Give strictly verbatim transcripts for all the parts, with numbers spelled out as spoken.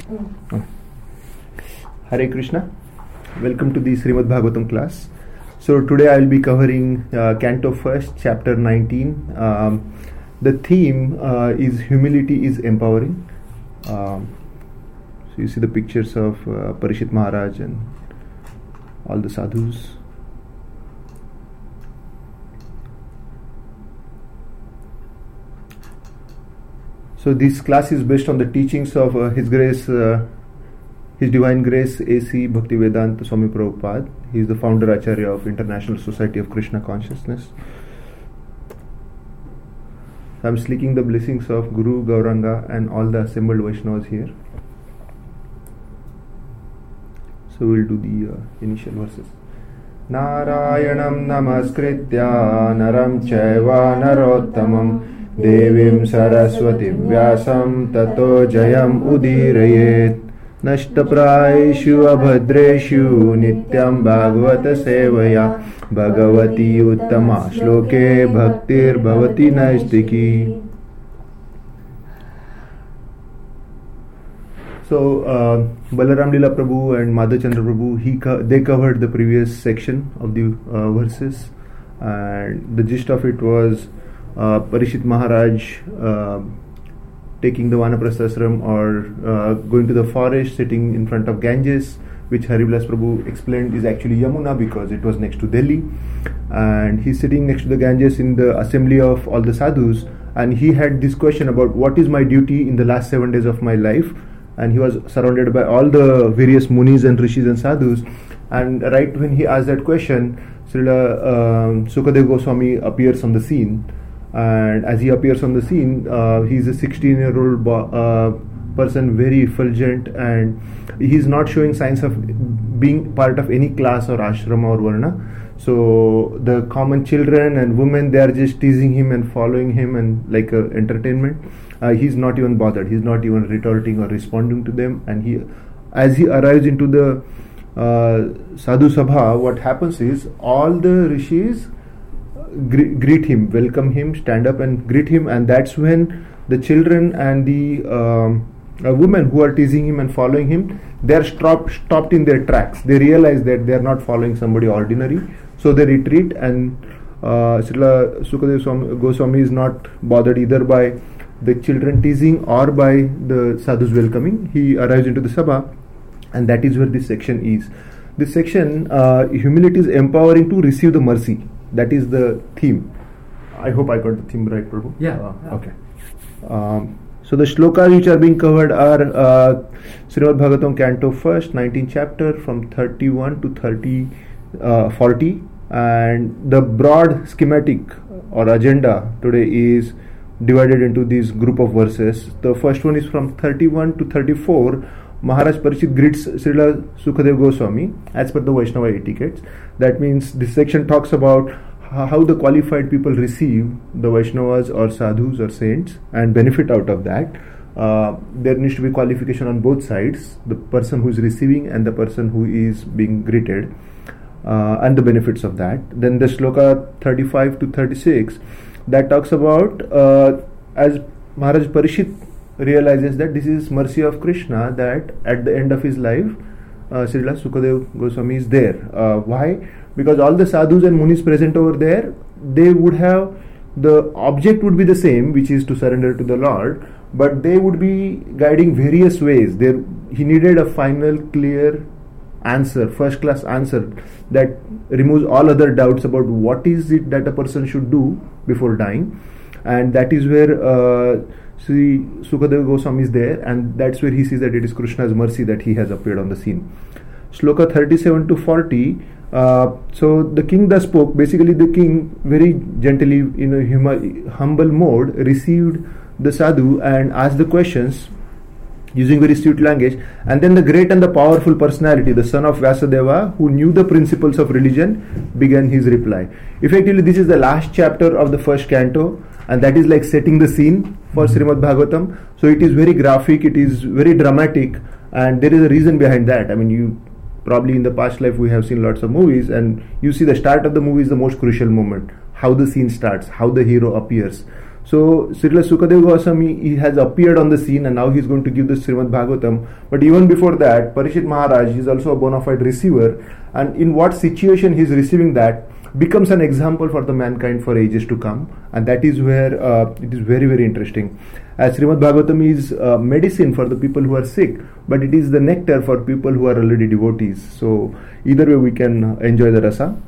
Oh. Hare Krishna. Welcome to the Srimad Bhagavatam class. So today I will be covering uh, Canto first, chapter nineteen. Um, the theme uh, is humility is empowering. Um, so you see the pictures of uh, Parishit Maharaj and all the sadhus. So this class is based on the teachings of uh, His Grace, uh, His Divine Grace A C Bhaktivedanta Swami Prabhupada. He is the founder Acharya of International Society of Krishna Consciousness. I am seeking the blessings of Guru, Gauranga and all the assembled Vaishnavas here. So we will do the uh, initial verses. Narayanam namaskritya naram chaiva narottamam Devim Saraswati Vyasam Tato Jayam Udirayet Nashtapraishu Abhadreshu Nityam Bhagavata Sevaya Bhagavati Uttama Shloke Bhaktir Bhavati Naistiki. So uh, Balaram Lila Prabhu and Madhachandra Prabhu, he co- they covered the previous section of the uh, verses, and the gist of it was Uh, Parishit Maharaj uh, taking the Vanaprasthashram or uh, going to the forest, sitting in front of Ganges, which Harivilas Prabhu explained is actually Yamuna because it was next to Delhi, and he's sitting next to the Ganges in the assembly of all the sadhus, and he had this question about what is my duty in the last seven days of my life, and he was surrounded by all the various munis and rishis and sadhus, and right when he asked that question, Srila uh, Sukadeva Goswami appears on the scene. And as he appears on the scene, uh, he's a sixteen-year-old bo- uh, person, very effulgent, and he's not showing signs of being part of any class or ashrama or varna. So the common children and women, they are just teasing him and following him and like uh, entertainment. Uh, he's not even bothered. He's not even retorting or responding to them. And he, as he arrives into the uh, sadhu sabha, what happens is all the rishis greet him, welcome him, stand up and greet him, and that's when the children and the um, uh, women who are teasing him and following him, they are stopped, stopped in their tracks. They realize that they are not following somebody ordinary, so they retreat, and uh, Srila Sukadeva Goswami is not bothered either by the children teasing or by the sadhus welcoming. He arrives into the sabha, and that is where this section is. This section, uh, humility is empowering to receive the mercy. That is the theme. I hope I got the theme right, Prabhu. Yeah. Uh, yeah. Okay. Um, so the shlokas which are being covered are uh, Srimad Bhagavatam Canto first, nineteenth chapter, from thirty-one to thirty, uh, forty, and the broad schematic or agenda today is divided into this group of verses. The first one is from thirty-one to thirty-four. Maharaj Parishit greets Srila Sukadeva Goswami as per the Vaishnava etiquettes. That means this section talks about how the qualified people receive the Vaishnavas or sadhus or saints and benefit out of that. Uh, there needs to be qualification on both sides, the person who is receiving and the person who is being greeted, uh, and the benefits of that. Then the shloka thirty-five to thirty-six, that talks about uh, as Maharaj Parishit realizes that this is mercy of Krishna, that at the end of his life uh, Srila Sukadeva Goswami is there. Uh, why? Because all the sadhus and munis present over there, they would have, the object would be the same, which is to surrender to the Lord, but they would be guiding various ways. There, he needed a final clear answer, first class answer that removes all other doubts about what is it that a person should do before dying, and that is where uh, Sri Sukadeva Goswami is there, and that's where he sees that it is Krishna's mercy that he has appeared on the scene. Shloka thirty-seven to forty, uh, so the king thus spoke. Basically the king very gently, in a hum- humble mode, received the sadhu and asked the questions using very sweet language, and then the great and the powerful personality, the son of Vyasadeva, who knew the principles of religion, began his reply. Effectively, this is the last chapter of the first canto, and that is like setting the scene for Srimad Bhagavatam. So it is very graphic, it is very dramatic, and there is a reason behind that. I mean, you probably in the past life we have seen lots of movies, and you see the start of the movie is the most crucial moment, how the scene starts, how the hero appears. So Srila Sukadeva Goswami, he has appeared on the scene and now he's going to give the Srimad Bhagavatam. But even before that, Parikshit Maharaj is also a bona fide receiver, and in what situation he's receiving that becomes an example for the mankind for ages to come, and that is where uh, it is very very interesting. As Srimad Bhagavatam is uh, medicine for the people who are sick, but it is the nectar for people who are already devotees. So either way we can enjoy the rasa.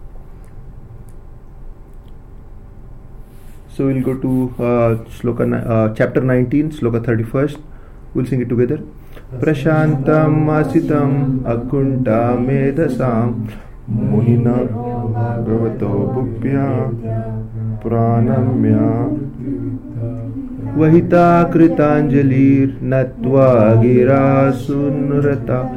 So we'll go to uh, sloka, uh, chapter nineteen, sloka thirty-first. We'll sing it together. Prashantam asitam akunta medasam munina bhavato bhupya pranamya vahita kritanjalir natva gira sunrata.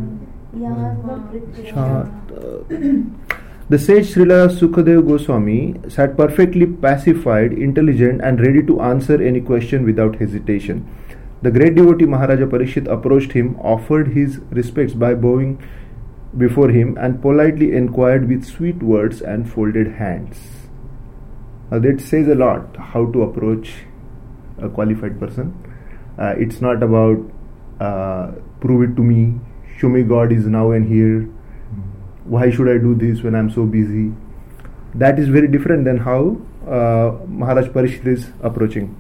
The sage Srila Sukadeva Goswami sat perfectly pacified, intelligent and ready to answer any question without hesitation. The great devotee Maharaja Parikshit approached him, offered his respects by bowing before him and politely inquired with sweet words and folded hands. Now that says a lot how to approach a qualified person. Uh, it's not about uh, prove it to me, show me God is now and here. Why should I do this when I'm so busy? That is very different than how uh, Maharaj Parikshit is approaching.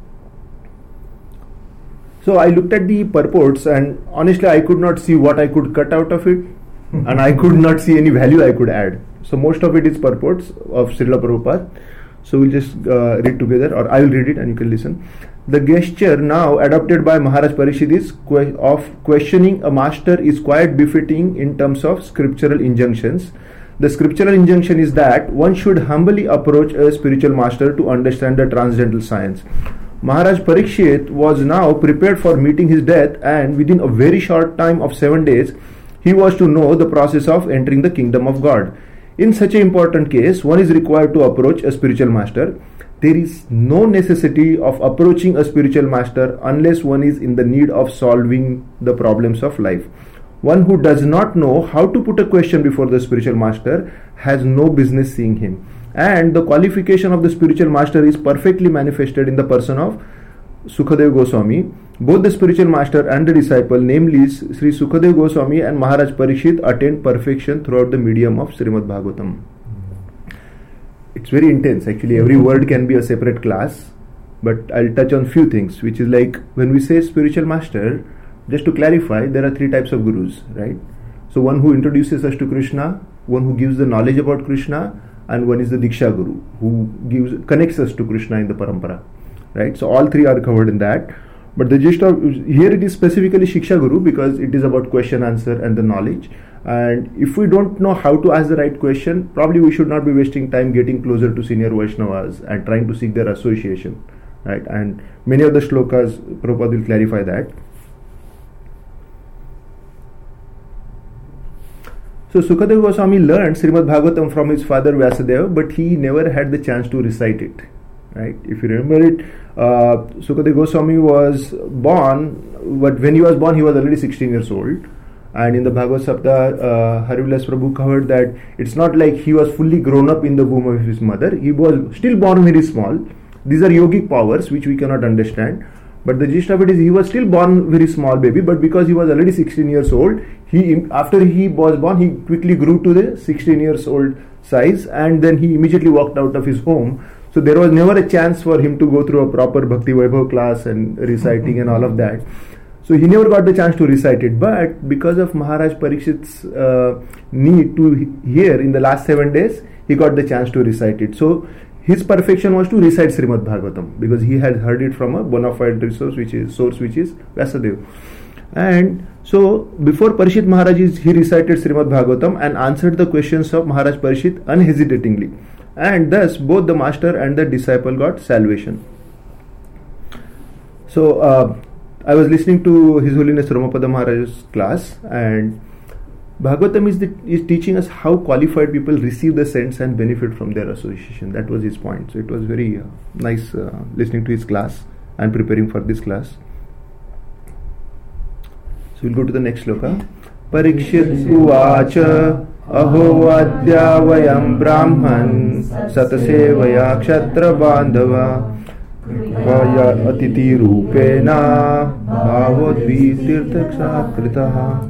So I looked at the purports and honestly I could not see what I could cut out of it and I could not see any value I could add. So most of it is purports of Srila Prabhupada. So we'll just uh, read together, or I will read it and you can listen. The gesture now adopted by Maharaj Parikshit is que- of questioning a master is quite befitting in terms of scriptural injunctions. The scriptural injunction is that one should humbly approach a spiritual master to understand the transcendental science. Maharaj Parikshit was now prepared for meeting his death, and within a very short time of seven days, he was to know the process of entering the kingdom of God. In such an important case, one is required to approach a spiritual master. There is no necessity of approaching a spiritual master unless one is in the need of solving the problems of life. One who does not know how to put a question before the spiritual master has no business seeing him. And the qualification of the spiritual master is perfectly manifested in the person of Sukadeva Goswami. Both the spiritual master and the disciple, namely Sri Sukadeva Goswami and Maharaj Parikshit, attained perfection throughout the medium of Srimad Bhagavatam. It's very intense. Actually, every word can be a separate class, but I'll touch on few things, which is like when we say spiritual master, just to clarify, there are three types of gurus, right? So one who introduces us to Krishna, one who gives the knowledge about Krishna, and one is the Diksha Guru, who gives connects us to Krishna in the Parampara, right? So all three are covered in that. But the gist of here it is specifically Shiksha Guru because it is about question answer and the knowledge. And if we don't know how to ask the right question, probably we should not be wasting time getting closer to senior Vaishnavas and trying to seek their association, right? And many of the shlokas, Prabhupada will clarify that. So Sukadeva Goswami learned Srimad Bhagavatam from his father Vyasadeva, but he never had the chance to recite it, right? If you remember it, uh, Sukadeva Goswami was born, but when he was born, he was already sixteen years old. And in the Bhagavad Sapta, uh, Harivilas Prabhu covered that it's not like he was fully grown up in the womb of his mother. He was still born very small. These are yogic powers which we cannot understand. But the gist of it is he was still born very small baby, but because he was already sixteen years old, he after he was born, he quickly grew to the sixteen years old size, and then he immediately walked out of his home. So there was never a chance for him to go through a proper Bhakti Vaibhav class and reciting and all of that. So he never got the chance to recite it. But because of Maharaj Parikshit's uh, need to hear in the last seven days, he got the chance to recite it. So his perfection was to recite Srimad Bhagavatam because he had heard it from a bona fide resource, which is source, which is Vyasadeva. And so before Parikshit Maharaj, he recited Srimad Bhagavatam and answered the questions of Maharaj Parikshit unhesitatingly. And thus both the master and the disciple got salvation. So uh, I was listening to His Holiness Romapada Maharaj's class, and Bhagavatam is, the, is teaching us how qualified people receive the sense and benefit from their association. That was his point. So it was very uh, nice uh, listening to his class and preparing for this class. So we'll go to the next sloka. Parikshit uvacha aho adya vayam brahman satasevaya kshatra bandhava Vaya atiti rupena bhavodvi tirthakshakritaha.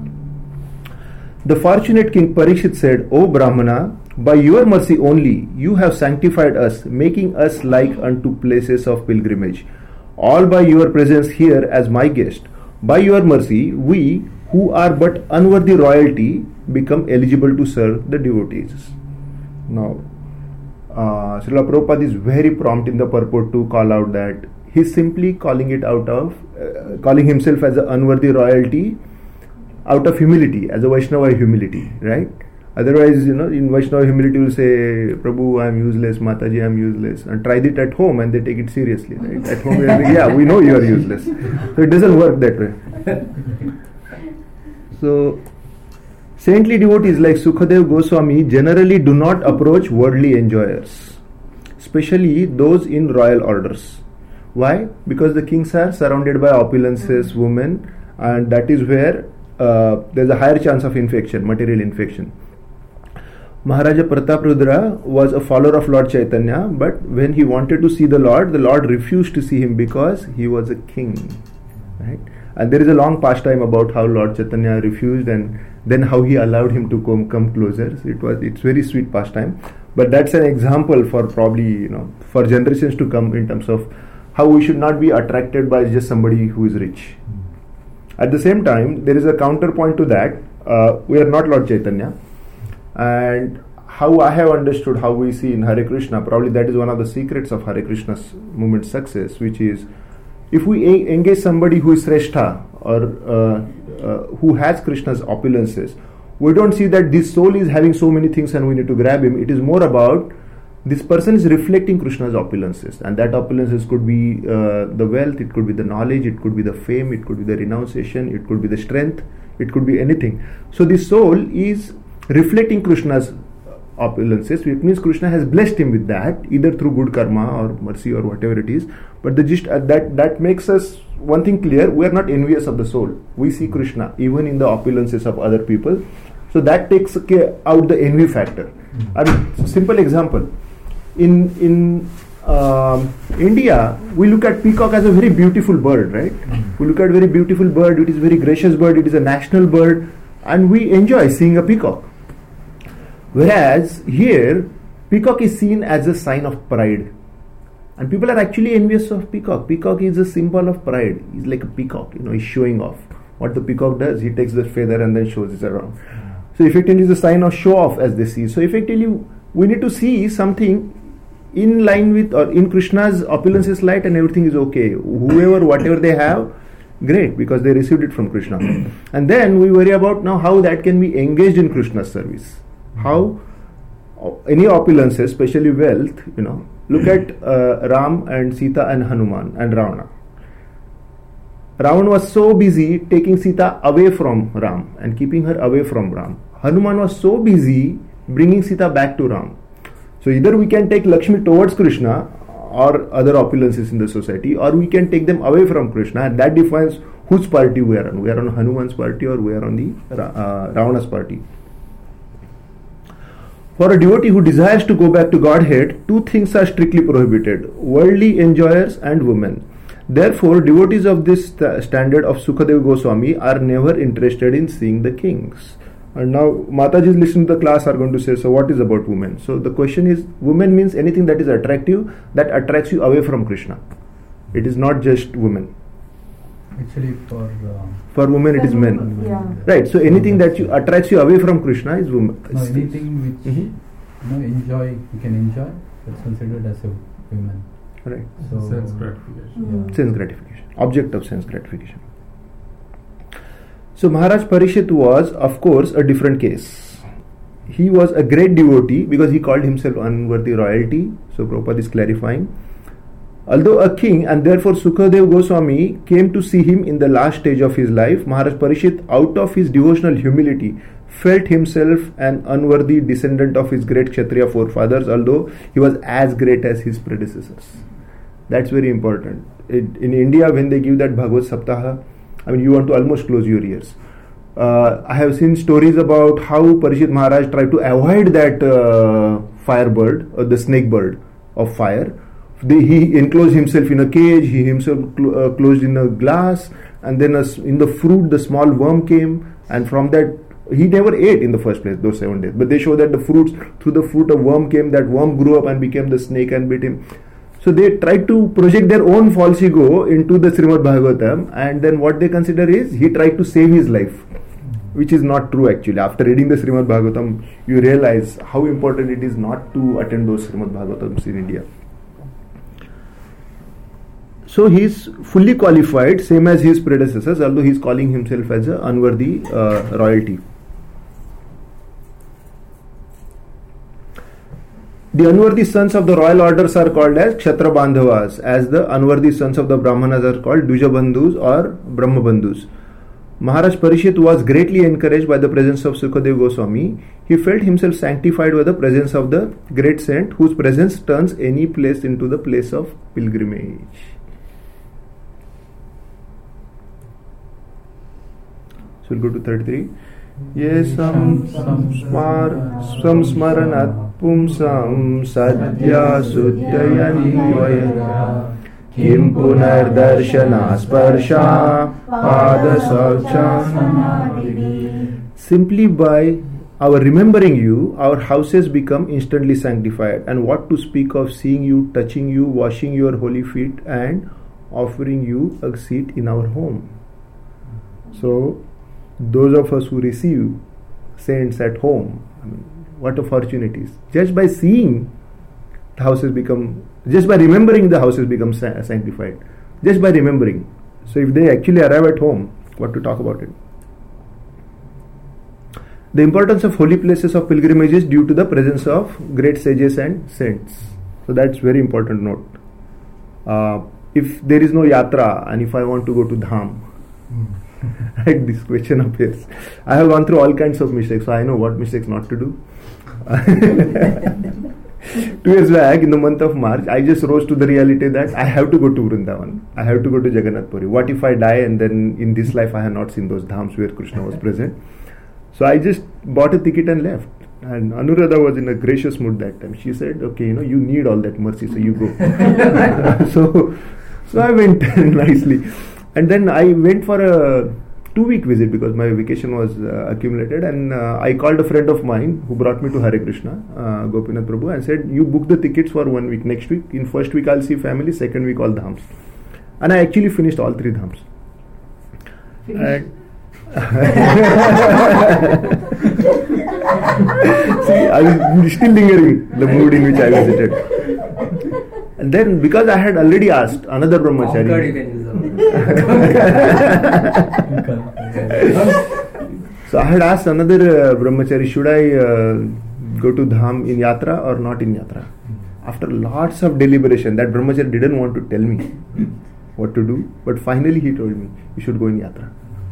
The fortunate King Parikshit said, O Brahmana, by your mercy only you have sanctified us, making us like unto places of pilgrimage, all by your presence here as my guest. By your mercy we, who are but unworthy royalty, become eligible to serve the devotees. Now, uh, Srila Prabhupada is very prompt in the purport to call out that he's simply calling it out of, uh, calling himself as an unworthy royalty out of humility, as a Vaishnava humility, right? Otherwise, you know, in Vaishnava humility will say, Prabhu, I am useless, Mataji, I am useless, and try it at home and they take it seriously, right? At home, like, yeah, we know you are useless. So it doesn't work that way. So, saintly devotees like Sukadev Goswami generally do not approach worldly enjoyers, especially those in royal orders. Why? Because the kings are surrounded by opulences, women, and that is where uh, there is a higher chance of infection, material infection. Maharaja Prataprudra was a follower of Lord Chaitanya, but when he wanted to see the Lord, the Lord refused to see him because he was a king. Right? And there is a long pastime about how Lord Chaitanya refused and then how he allowed him to come come closer. So it was it's very sweet pastime. But that's an example for probably, you know, for generations to come in terms of how we should not be attracted by just somebody who is rich. At the same time, there is a counterpoint to that. Uh, we are not Lord Chaitanya. And how I have understood how we see in Hare Krishna, probably that is one of the secrets of Hare Krishna's movement success, which is if we a- engage somebody who is Sreshta or uh, uh, who has Krishna's opulences, we don't see that this soul is having so many things and we need to grab him. It is more about this person is reflecting Krishna's opulences, and that opulences could be uh, the wealth, it could be the knowledge, it could be the fame, it could be the renunciation, it could be the strength, it could be anything. So this soul is reflecting Krishna's opulences, which means Krishna has blessed him with that, either through good karma or mercy or whatever it is. But the gist uh, that that makes us one thing clear: we are not envious of the soul. We see Krishna even in the opulences of other people. So that takes out the envy factor. Mm-hmm. I mean, simple example: in in um, India, we look at peacock as a very beautiful bird, right? Mm-hmm. We look at very beautiful bird. It is a very gracious bird. It is a national bird, and we enjoy seeing a peacock. Whereas here, peacock is seen as a sign of pride. And people are actually envious of peacock. Peacock is a symbol of pride. He's like a peacock, you know, he's showing off. What the peacock does, he takes the feather and then shows it around. So effectively it's a sign of show off as they see. So effectively we need to see something in line with or in Krishna's opulences light and everything is okay. Whoever, whatever they have, great, because they received it from Krishna. And then we worry about now how that can be engaged in Krishna's service. How any opulences, especially wealth, you know, look at uh, Ram and Sita and Hanuman and Ravana. Ravana was so busy taking Sita away from Ram and keeping her away from Ram. Hanuman was so busy bringing Sita back to Ram. So either we can take Lakshmi towards Krishna or other opulences in the society, or we can take them away from Krishna, and that defines whose party we are on. We are on Hanuman's party or we are on the uh, Ravana's party. For a devotee who desires to go back to Godhead, two things are strictly prohibited: worldly enjoyers and women. Therefore, devotees of this st- standard of Sukadev Goswami are never interested in seeing the kings. And now Mataji's listening to the class are going to say, so what is about women? So the question is, women means anything that is attractive, that attracts you away from Krishna. It is not just women. Actually, for uh, for women it is men. Yeah. Right. So anything that you attracts you away from Krishna is women. no, anything which Mm-hmm. you know enjoy, you can enjoy. That's considered as a women. Right. So Sense gratification. Yeah. Sense gratification. Object of sense gratification. So Maharaj Parikshit was, of course, a different case. He was a great devotee because he called himself unworthy royalty. So Prabhupada is clarifying. Although a king, and therefore Sukadev Goswami came to see him in the last stage of his life, Maharaj Parikshit, out of his devotional humility, felt himself an unworthy descendant of his great Kshatriya forefathers, although he was as great as his predecessors. That's very important. It, in India, when they give that Bhagavad Saptaha, I mean, you want to almost close your ears. Uh, I have seen stories about how Parikshit Maharaj tried to avoid that uh, firebird, or the snake bird of fire. they, he enclosed himself in a cage, he himself clo- uh, closed in a glass, and then a s in the fruit the small worm came, and from that he never ate in the first place those seven days. But they show that the fruits, through the fruit a worm came, that worm grew up and became the snake and bit him. So they tried to project their own false ego into the Srimad Bhagavatam, and then what they consider is he tried to save his life, which is not true actually. After reading the Srimad Bhagavatam, you realize how important it is not to attend those Srimad Bhagavatams in India. So he is fully qualified, same as his predecessors, although he is calling himself as an unworthy uh, royalty. The unworthy sons of the royal orders are called as Kshatriya Bandhavas, as the unworthy sons of the Brahmanas are called Dvija Bandhus or Brahma Bandhus. Maharaj Parishit was greatly encouraged by the presence of Sukadeva Goswami. He felt himself sanctified by the presence of the great saint, whose presence turns any place into the place of pilgrimage. So we'll go to thirty-three. Yesam smar samsmaranat pumsam sadhya suddhayanti vaya kim punar darshana sparsha pada saksha. Simply by our remembering you, our houses become instantly sanctified, and what to speak of seeing you, touching you, washing your holy feet, and offering you a seat in our home. So those of us who receive saints at home, I mean, what a fortune it is. Just by seeing, the houses become, just by remembering, the houses become sa- sanctified. Just by remembering. So if they actually arrive at home, what to talk about it? The importance of holy places of pilgrimage is due to the presence of great sages and saints. So that's very important note. Uh, if there is no yatra, and if I want to go to Dham, mm. Right, this question appears. I have gone through all kinds of mistakes, so I know what mistakes not to do. Two years back, in the month of March, I just rose to the reality that I have to go to Vrindavan. I have to go to Jagannath Puri. What if I die and then in this life I have not seen those dhams where Krishna was present? So I just bought a ticket and left. And Anuradha was in a gracious mood that time. She said, okay, you know, you need all that mercy, so you go. so, so I went nicely. And then I went for a two-week visit because my vacation was uh, accumulated, and uh, I called a friend of mine who brought me to Hare Krishna, uh, Gopinath Prabhu, and said, you book the tickets for one week. Next week, in first week I'll see family, second week all dhams. And I actually finished all three dhams. And see, I was still lingering the mood in which I visited. And then, because I had already asked another brahmachari, so I had asked another uh, brahmachari, should I uh, go to Dham in Yatra or not in Yatra? After lots of deliberation, that brahmachari didn't want to tell me what to do, but finally he told me, you should go in Yatra.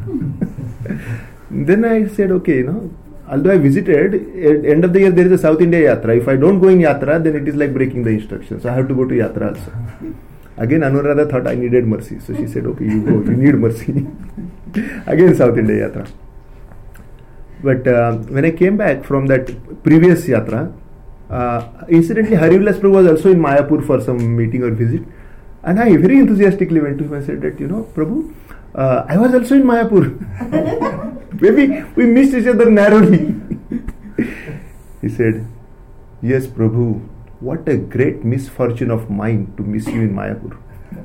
Then I said, okay, you know, although I visited, at end of the year there is a South India Yatra. If I don't go in Yatra, then it is like breaking the instructions. So I have to go to Yatra also. Again, Anuradha thought I needed mercy. So she said, okay, you go, you need mercy. Again, South India Yatra. But uh, when I came back from that previous Yatra, uh, incidentally, Harivilas Prabhu was also in Mayapur for some meeting or visit. And I very enthusiastically went to him and said that, you know, Prabhu, uh, I was also in Mayapur. Maybe we missed each other narrowly. He said, yes, Prabhu, what a great misfortune of mine to miss you in Mayapur.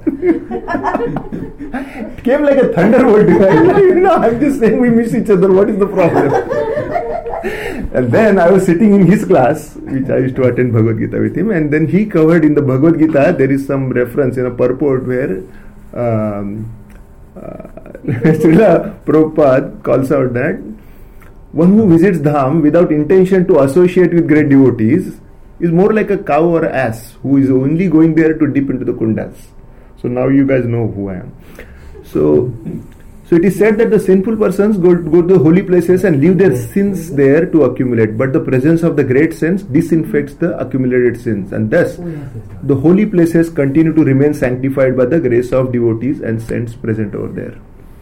It came like a thunderbolt. You know, I'm just saying we miss each other. What is the problem? And then I was sitting in his class, which I used to attend Bhagavad Gita with him, and then he covered in the Bhagavad Gita, there is some reference in a purport where um, uh, Srila Prabhupada calls out that one who visits Dham without intention to associate with great devotees is more like a cow or ass who is only going there to dip into the kundas. So now you guys know who I am. So, so it is said that the sinful persons go, go to the holy places and leave their sins there to accumulate. But the presence of the great saints disinfects the accumulated sins. And thus, the holy places continue to remain sanctified by the grace of devotees and saints present over there.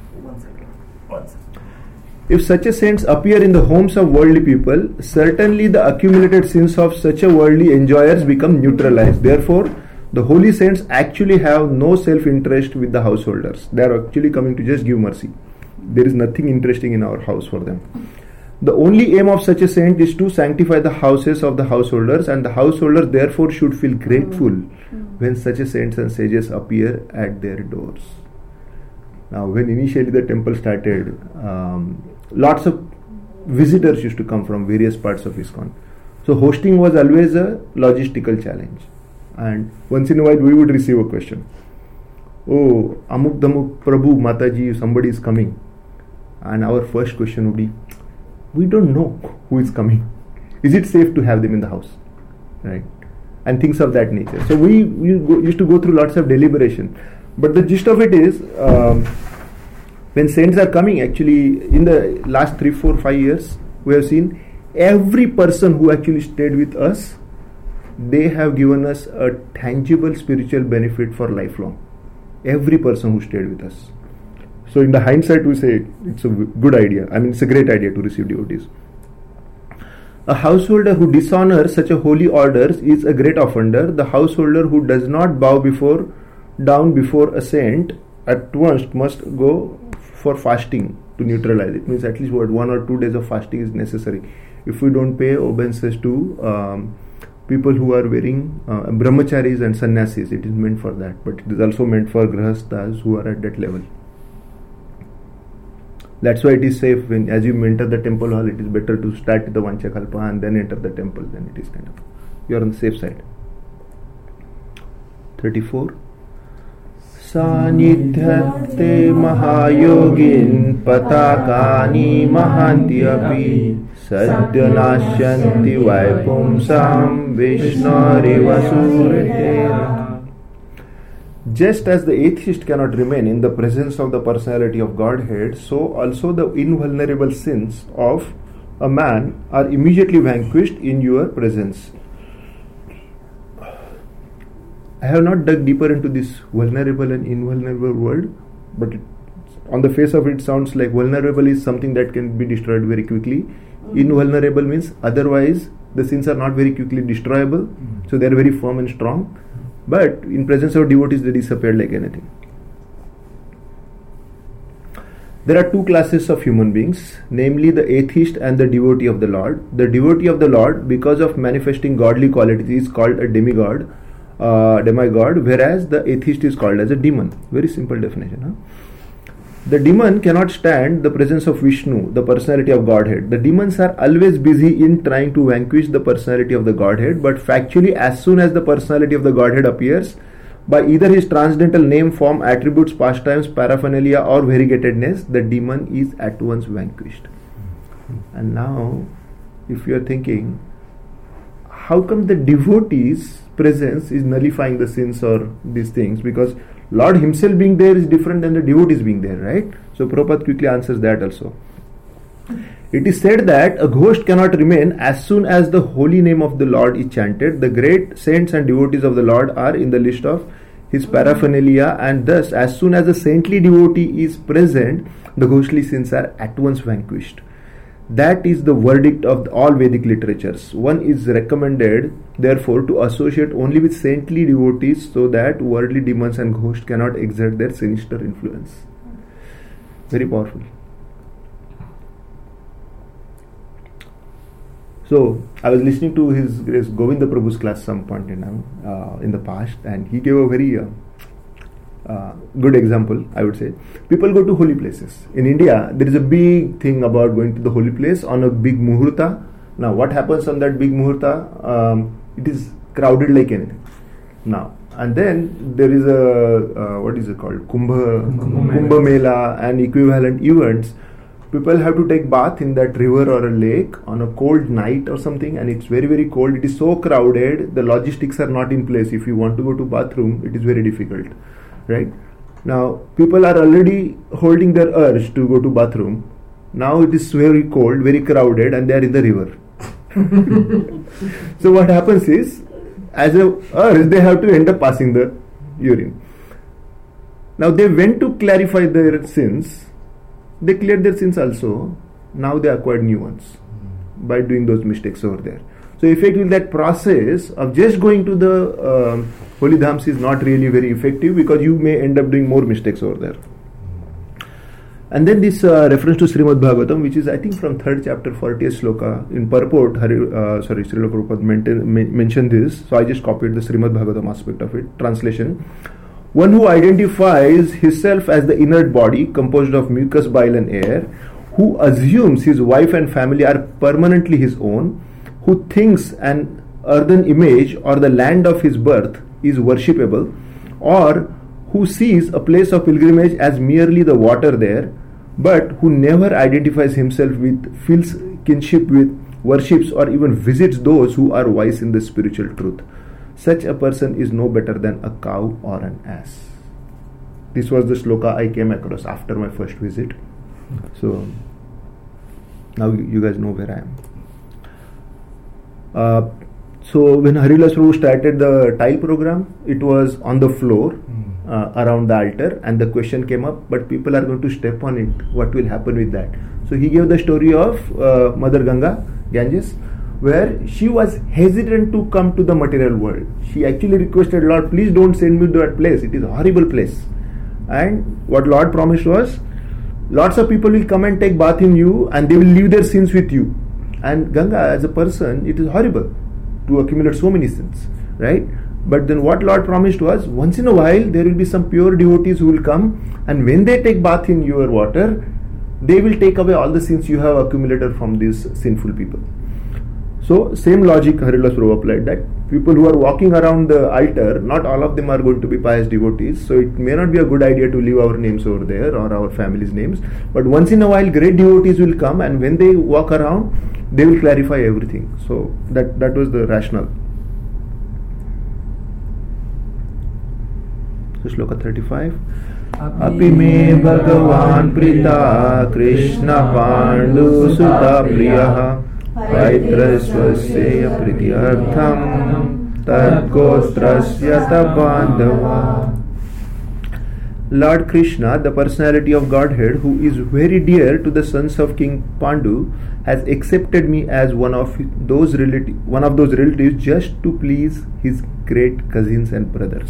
If such a saints appear in the homes of worldly people, certainly the accumulated sins of such a worldly enjoyers become neutralized. Therefore, The holy saints actually have no self-interest with the householders. They are actually coming to just give mercy. There is nothing interesting in our house for them. The only aim of such a saint is to sanctify the houses of the householders, and the householders therefore should feel grateful when such a saints and sages appear at their doors. Now, when initially the temple started, um, lots of visitors used to come from various parts of ISKCON. So hosting was always a logistical challenge. And once in a while we would receive a question. Oh, Amuk Damuk Prabhu, Mataji, somebody is coming. And our first question would be, we don't know who is coming. Is it safe to have them in the house? Right? And things of that nature. So we, we go, used to go through lots of deliberation. But the gist of it is, um, when saints are coming, actually, in the last three, four, five years, we have seen every person who actually stayed with us, they have given us a tangible spiritual benefit for lifelong. Every person who stayed with us. So in the hindsight, we say it's a good idea. I mean, it's a great idea to receive devotees. A householder who dishonors such a holy orders is a great offender. The householder who does not bow before down before a saint at once must go for fasting to neutralize it. Means at least what one or two days of fasting is necessary. If we don't pay obeisances to um, people who are wearing uh, brahmacharis and sannyasis, it is meant for that. But it is also meant for grahasthas who are at that level. That's why it is safe when, as you enter the temple hall, it is better to start the Vanchakalpa and then enter the temple. Then it is kind of, you are on the safe side. thirty-four. Sanidhyate mahayogin patakani mahanti api sadyanashyanti vaipumsam vishnari vasurete. Just as the atheist cannot remain in the presence of the personality of Godhead, so also the invulnerable sins of a man are immediately vanquished in your presence. I have not dug deeper into this vulnerable and invulnerable word, but it, on the face of it sounds like vulnerable is something that can be destroyed very quickly. Mm-hmm. Invulnerable means otherwise the sins are not very quickly destroyable, mm-hmm. so they are very firm and strong. But in presence of devotees, they disappear like anything. There are two classes of human beings, namely the atheist and the devotee of the Lord. The devotee of the Lord, because of manifesting godly qualities, is called a demigod, uh, demigod, whereas the atheist is called as a demon. Very simple definition. Huh? The demon cannot stand the presence of Vishnu, the personality of Godhead. The demons are always busy in trying to vanquish the personality of the Godhead, but factually, as soon as the personality of the Godhead appears, by either his transcendental name, form, attributes, pastimes, paraphernalia, or variegatedness, the demon is at once vanquished. And now, if you are thinking, how come the devotee's presence is nullifying the sins or these things? Because Lord himself being there is different than the devotees being there, right? So Prabhupada quickly answers that also. It is said that a ghost cannot remain as soon as the holy name of the Lord is chanted. The great saints and devotees of the Lord are in the list of his paraphernalia, and thus as soon as a saintly devotee is present, the ghostly sins are at once vanquished. That is the verdict of all Vedic literatures. One is recommended, therefore, to associate only with saintly devotees so that worldly demons and ghosts cannot exert their sinister influence. Very powerful. So, I was listening to his Grace Govinda Prabhu's class some point in time uh, in the past, and he gave a very uh, Uh, good example, I would say. People go to holy places. In India, there is a big thing about going to the holy place on a big muhurta. Now, what happens on that big muhurta? Um, it is crowded like anything. Now, and then there is a, uh, what is it called? Kumbha, Kumbha, Kumbha Mela and equivalent events. People have to take bath in that river or a lake on a cold night or something, and it's very, very cold. It is so crowded, the logistics are not in place. If you want to go to bathroom, it is very difficult. Right? Now, people are already holding their urge to go to bathroom. Now it is very cold, very crowded, and they are in the river. So what happens is, as a urge, they have to end up passing the urine. Now they went to clarify their sins. They cleared their sins also. Now they acquired new ones by doing those mistakes over there. So So effectively that process of just going to the uh, holy dhams is not really very effective, because you may end up doing more mistakes over there. And then this uh, reference to Srimad Bhagavatam, which is I think from third chapter fortieth sloka in purport. Hari, uh, sorry, Srila Prabhupada maintain, men- mentioned this, so I just copied the Srimad Bhagavatam aspect of it. Translation: one who identifies himself as the inert body composed of mucus, bile and air, who assumes his wife and family are permanently his own, who thinks an earthen image or the land of his birth is worshipable, or who sees a place of pilgrimage as merely the water there, but who never identifies himself with, feels kinship with, worships or even visits those who are wise in the spiritual truth. Such a person is no better than a cow or an ass. This was the sloka I came across after my first visit. So now you guys know where I am. Uh, so when Harilas Prabhu started the tile program, it was on the floor uh, around the altar, and the question came up, but people are going to step on it. What will happen with that? So he gave the story of uh, Mother Ganga, Ganges, where she was hesitant to come to the material world. She actually requested, Lord, please don't send me to that place. It is a horrible place. And what Lord promised was, lots of people will come and take bath in you, and they will leave their sins with you. And Ganga, as a person, it is horrible to accumulate so many sins, right? But then what Lord promised was, once in a while there will be some pure devotees who will come, and when they take bath in your water, they will take away all the sins you have accumulated from these sinful people. So same logic Harilas Prabhu applied, that people who are walking around the altar, not all of them are going to be pious devotees, so it may not be a good idea to leave our names over there or our family's names, but once in a while great devotees will come, and when they walk around, they will clarify everything. So that, that was the rationale. So Shloka thirty-five. Api me Bhagavan Prita Krishna Pandu Sutta Priyaha Paitra Swasya Prityartham Tad Gostrasya Tabandava. Lord Krishna, the personality of Godhead, who is very dear to the sons of King Pandu, has accepted me as one of those relati- one of those relatives just to please his great cousins and brothers.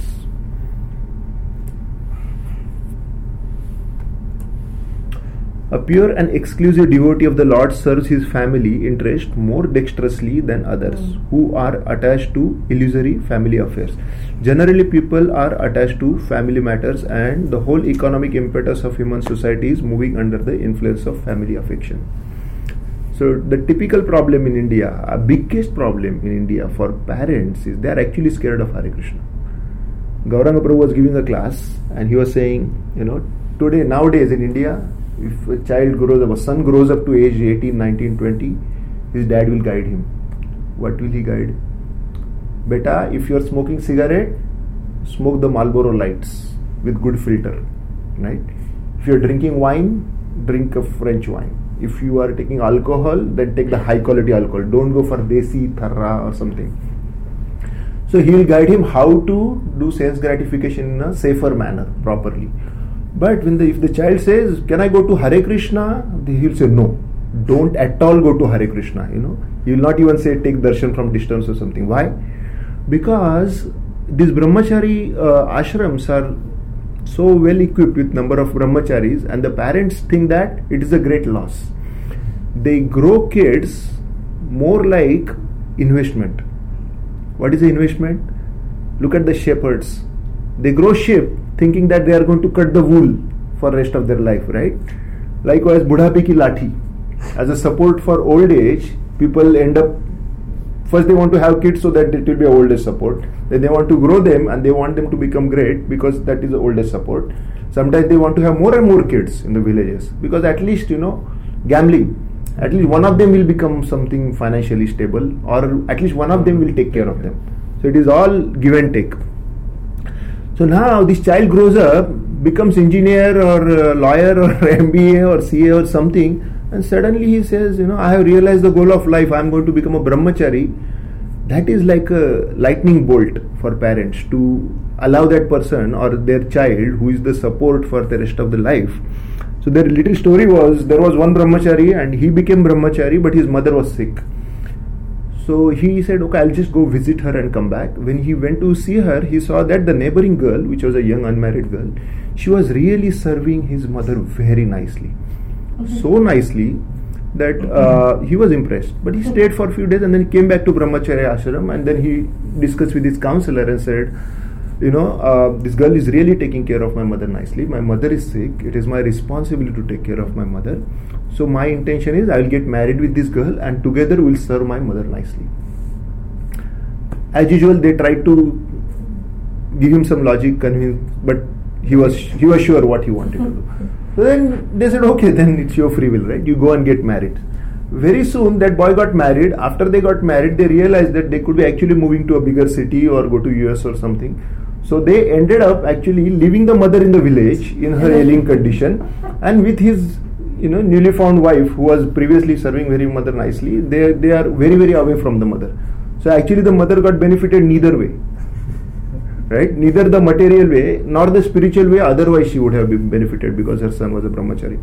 A pure and exclusive devotee of the Lord serves his family interest more dexterously than others mm. who are attached to illusory family affairs. Generally, people are attached to family matters, and the whole economic impetus of human society is moving under the influence of family affection. So the typical problem in India, a biggest problem in India for parents, is they are actually scared of Hare Krishna. Gauranga Prabhu was giving a class, and he was saying, you know, today, nowadays in India, if a child grows up, a son grows up to age eighteen, nineteen, twenty, his dad will guide him. What will he guide? Beta, if you are smoking cigarette, smoke the Marlboro Lights with good filter, right? If you are drinking wine, drink a French wine. If you are taking alcohol, then take the high quality alcohol. Don't go for Desi, Tharra or something. So he will guide him how to do sense gratification in a safer manner, properly. But when the, if the child says, can I go to Hare Krishna? He will say, no, don't at all go to Hare Krishna. You know, he will not even say take darshan from distance or something. Why? Because these brahmachari uh, ashrams are so well equipped with number of brahmacharis, and the parents think that it is a great loss. They grow kids more like investment. What is the investment? Look at the shepherds. They grow sheep thinking that they are going to cut the wool for the rest of their life, right? Likewise, budhape ki lathi. As a support for old age, people end up, first they want to have kids so that it will be old age support. Then they want to grow them and they want them to become great because that is the old age support. Sometimes they want to have more and more kids in the villages because at least, you know, gambling. At least one of them will become something financially stable, or at least one of them will take care of them. So it is all give and take. So now this child grows up, becomes engineer or lawyer or M B A or C A or something, and suddenly he says, you know, I have realized the goal of life, I am going to become a brahmachari. That is like a lightning bolt for parents to allow that person or their child, who is the support for the rest of the life. So their little story was, there was one brahmachari and he became brahmachari, but his mother was sick. So he said, okay, I'll just go visit her and come back. When he went to see her, he saw that the neighboring girl, which was a young unmarried girl, she was really serving his mother very nicely. Okay. So nicely that uh, he was impressed. But he stayed for a few days and then he came back to Brahmacharya ashram, and then he discussed with his counselor and said, you know, uh, this girl is really taking care of my mother nicely. My mother is sick. It is my responsibility to take care of my mother. So my intention is I will get married with this girl and together we will serve my mother nicely. As usual, they tried to give him some logic, convince, but he was he was sure what he wanted to do. So then they said, okay, then it's your free will, right? You go and get married. Very soon that boy got married. After they got married, they realized that they could be actually moving to a bigger city or go to U S or something. So they ended up actually leaving the mother in the village in her ailing condition, and with his you know newly found wife, who was previously serving very mother nicely, they they are very very away from the mother. So actually the mother got benefited neither way, right? Neither the material way nor the spiritual way. Otherwise she would have been benefited because her son was a brahmachari.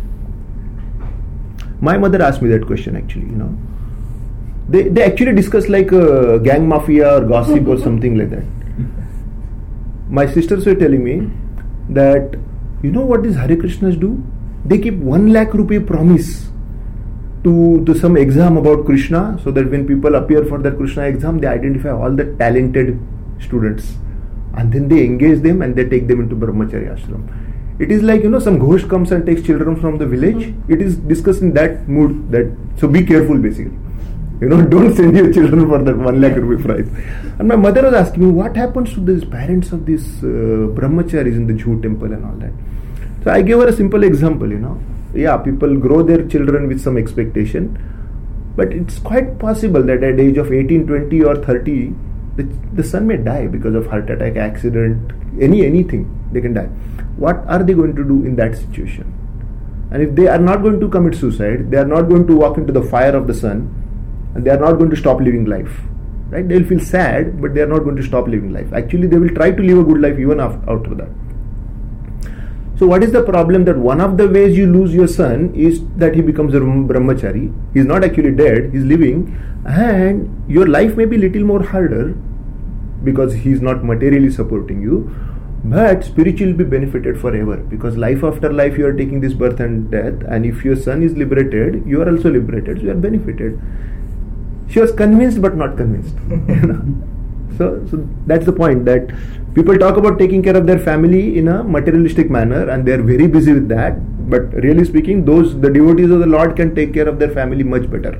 My mother asked me that question actually. You know, they they actually discussed like a gang mafia or gossip or something like that. My sisters were telling me that, you know what these Hare Krishnas do? They keep one lakh rupee promise to, to some exam about Krishna, so that when people appear for that Krishna exam, they identify all the talented students. And then they engage them and they take them into Brahmacharya ashram. It is like, you know, some ghost comes and takes children from the village. It is discussed in that mood. That so be careful basically. You know, don't send your children for that one lakh rupee prize. And my mother was asking me, what happens to these parents of these uh, brahmacharis in the Jew temple and all that? So I gave her a simple example, you know. Yeah, people grow their children with some expectation, but it's quite possible that at the age of eighteen, twenty or thirty, the, the son may die because of heart attack, accident, any anything, they can die. What are they going to do in that situation? And if they are not going to commit suicide, they are not going to walk into the fire of the sun, and they are not going to stop living life, right? They will feel sad, but they are not going to stop living life. Actually, they will try to live a good life even after that. So what is the problem? That one of the ways you lose your son is that he becomes a brahmachari. He is not actually dead, he is living, and your life may be little more harder because he is not materially supporting you, but spiritually will be benefited forever, because life after life you are taking this birth and death, and if your son is liberated, you are also liberated, so you are benefited. She was convinced but not convinced. You know? So, so that's the point, that people talk about taking care of their family in a materialistic manner and they are very busy with that, but really speaking, those the devotees of the Lord can take care of their family much better.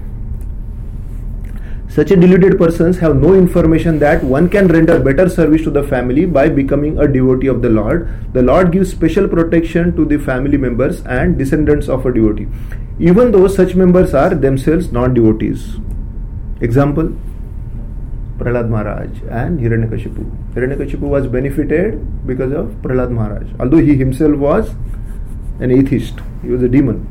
Such a deluded persons have no information that one can render better service to the family by becoming a devotee of the Lord. The Lord gives special protection to the family members and descendants of a devotee, even though such members are themselves non-devotees. Example, Prahlad Maharaj and Hiranyakashipu. Hiranyakashipu was benefited because of Prahlad Maharaj, although he himself was an atheist. He was a demon.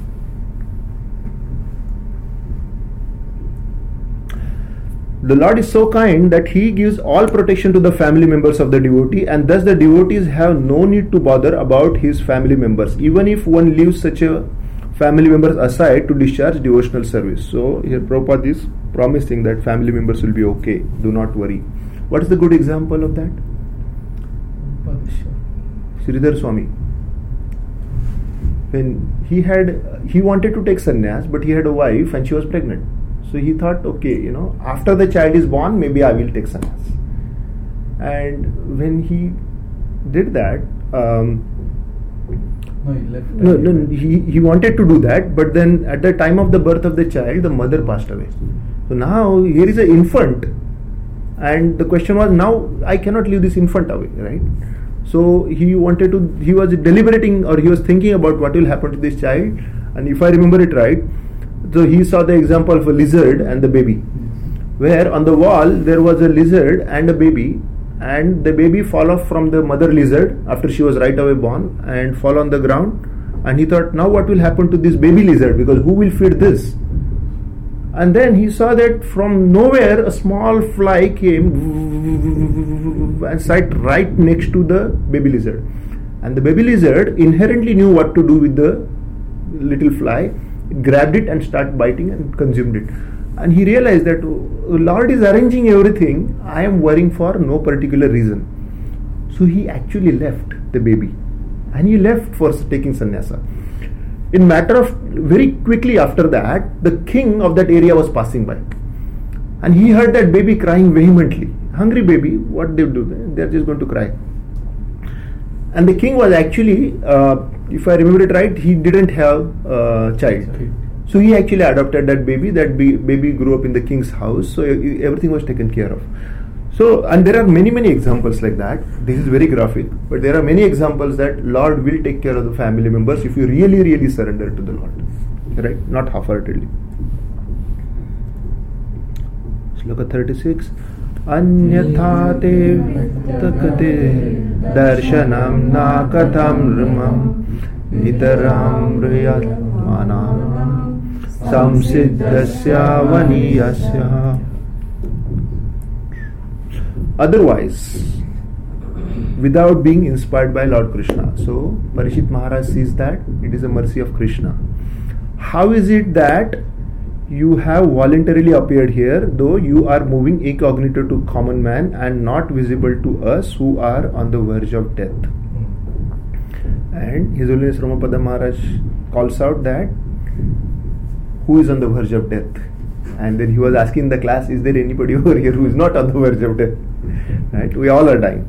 The Lord is so kind that He gives all protection to the family members of the devotee, and thus the devotees have no need to bother about his family members, even if one leaves such a family members aside to discharge devotional service. So here Prabhupada is promising that family members will be okay, do not worry. What is the good example of that? Sridhar Swami. When he had, he wanted to take sannyas, but he had a wife and she was pregnant. So he thought, okay, you know, after the child is born, maybe I will take sannyas. And when he did that, um, No, he left. No, no, he, he wanted to do that, but then at the time of the birth of the child, the mother passed away. So now here is an infant, and the question was, now I cannot leave this infant away, right? So he wanted to, he was deliberating, or he was thinking about what will happen to this child, and if I remember it right, so he saw the example of a lizard and the baby, where on the wall there was a lizard and a baby, and the baby fall off from the mother lizard after she was right away born and fall on the ground, and he thought, now what will happen to this baby lizard, because who will feed this? And then he saw that from nowhere a small fly came and sat right next to the baby lizard, and the baby lizard inherently knew what to do with the little fly, grabbed it and started biting and consumed it. And he realized that Lord is arranging everything. I am worrying for no particular reason. So he actually left the baby, and he left for taking sannyasa. In matter of very quickly after that, the king of that area was passing by, and he heard that baby crying vehemently. Hungry baby, what they do? They are just going to cry. And the king was actually, uh, if I remember it right, he didn't have a child. So he actually adopted that baby. That be, baby grew up in the king's house. So everything was taken care of. So, and there are many, many examples like that. This is very graphic, but there are many examples that Lord will take care of the family members if you really, really surrender to the Lord. Right? Not half-heartedly. Sloka thirty-six. Anyatha te takate darshanam na katham ramam nitaram riyatmanam samsiddhasya vaniyasya. Otherwise, without being inspired by Lord Krishna. So, Parikshit Maharaj sees that it is a mercy of Krishna. How is it that you have voluntarily appeared here, though you are moving incognito to common man and not visible to us who are on the verge of death? And His Holiness Ramapada Maharaj calls out that who is on the verge of death? And then he was asking the class, is there anybody over here who is not on the verge of death? Right? We all are dying.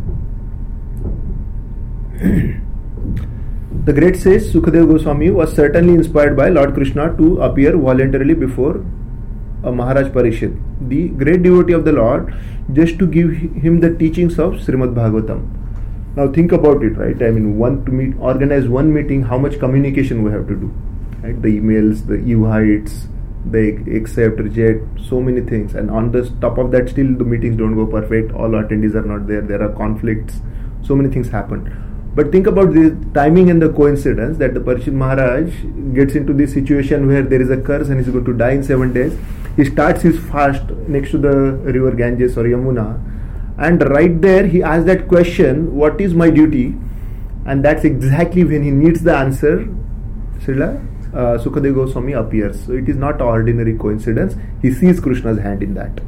The great sage Sukadeva Goswami was certainly inspired by Lord Krishna to appear voluntarily before uh, Maharaj Parikshit, the great devotee of the Lord, just to give him the teachings of Srimad Bhagavatam. Now think about it, right? I mean, one to meet, organize one meeting, how much communication we have to do, right? The emails, the invites, they accept, reject, so many things, and on the top of that, still the meetings don't go perfect. All attendees are not there. There are conflicts. So many things happen. But think about the timing and the coincidence that the Parikshit Maharaj gets into this situation where there is a curse and he's going to die in seven days. He starts his fast next to the river Ganges or Yamuna, and right there he asks that question, "What is my duty?" And that's exactly when he needs the answer. Srila Uh, Sukadeva Goswami appears. So it is not an ordinary coincidence. He sees Krishna's hand in that.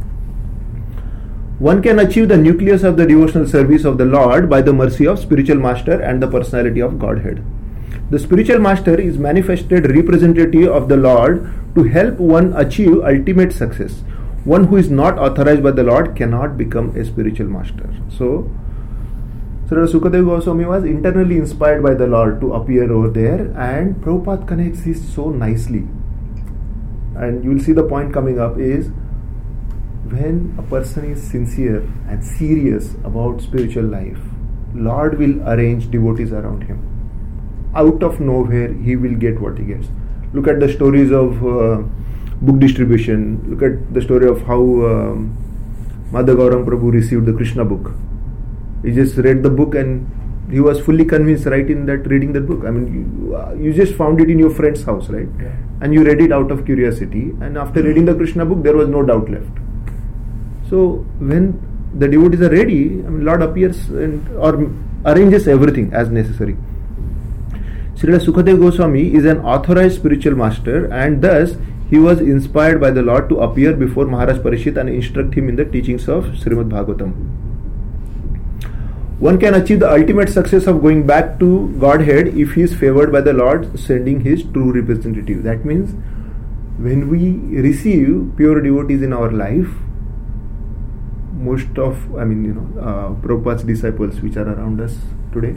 One can achieve the nucleus of the devotional service of the Lord by the mercy of spiritual master and the personality of Godhead. The spiritual master is manifested representative of the Lord to help one achieve ultimate success. One who is not authorized by the Lord cannot become a spiritual master. So, So Sukadeva Goswami was internally inspired by the Lord to appear over there, and Prabhupada connects this so nicely. And you will see the point coming up is when a person is sincere and serious about spiritual life, Lord will arrange devotees around him. Out of nowhere, he will get what he gets. Look at the stories of uh, book distribution. Look at the story of how um, Madhav Gauranga Prabhu received the Krishna book. He just read the book and he was fully convinced right in that reading that book. I mean, you, uh, you just found it in your friend's house, right? Yeah. And you read it out of curiosity. And after reading the Krishna book, there was no doubt left. So when the devotees are ready, I mean, Lord appears and or arranges everything as necessary. Srila Sukadeva Goswami is an authorized spiritual master, and thus he was inspired by the Lord to appear before Maharaj Parikshit and instruct him in the teachings of Srimad Bhagavatam. One can achieve the ultimate success of going back to Godhead if he is favored by the Lord sending his true representative. That means when we receive pure devotees in our life, most of, I mean, you know, uh, Prabhupada's disciples which are around us today,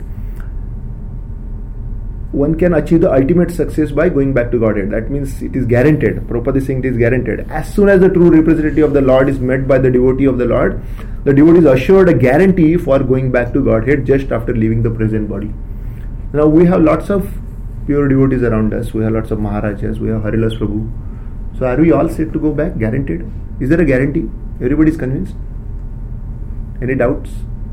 one can achieve the ultimate success by going back to Godhead. That means it is guaranteed. Prabhupada is saying it is guaranteed. As soon as the true representative of the Lord is met by the devotee of the Lord, the devotee is assured a guarantee for going back to Godhead just after leaving the present body. Now we have lots of pure devotees around us. We have lots of Maharajas. We have Harilas Prabhu. So are we all set to go back? Guaranteed? Is there a guarantee? Everybody is convinced? Any doubts?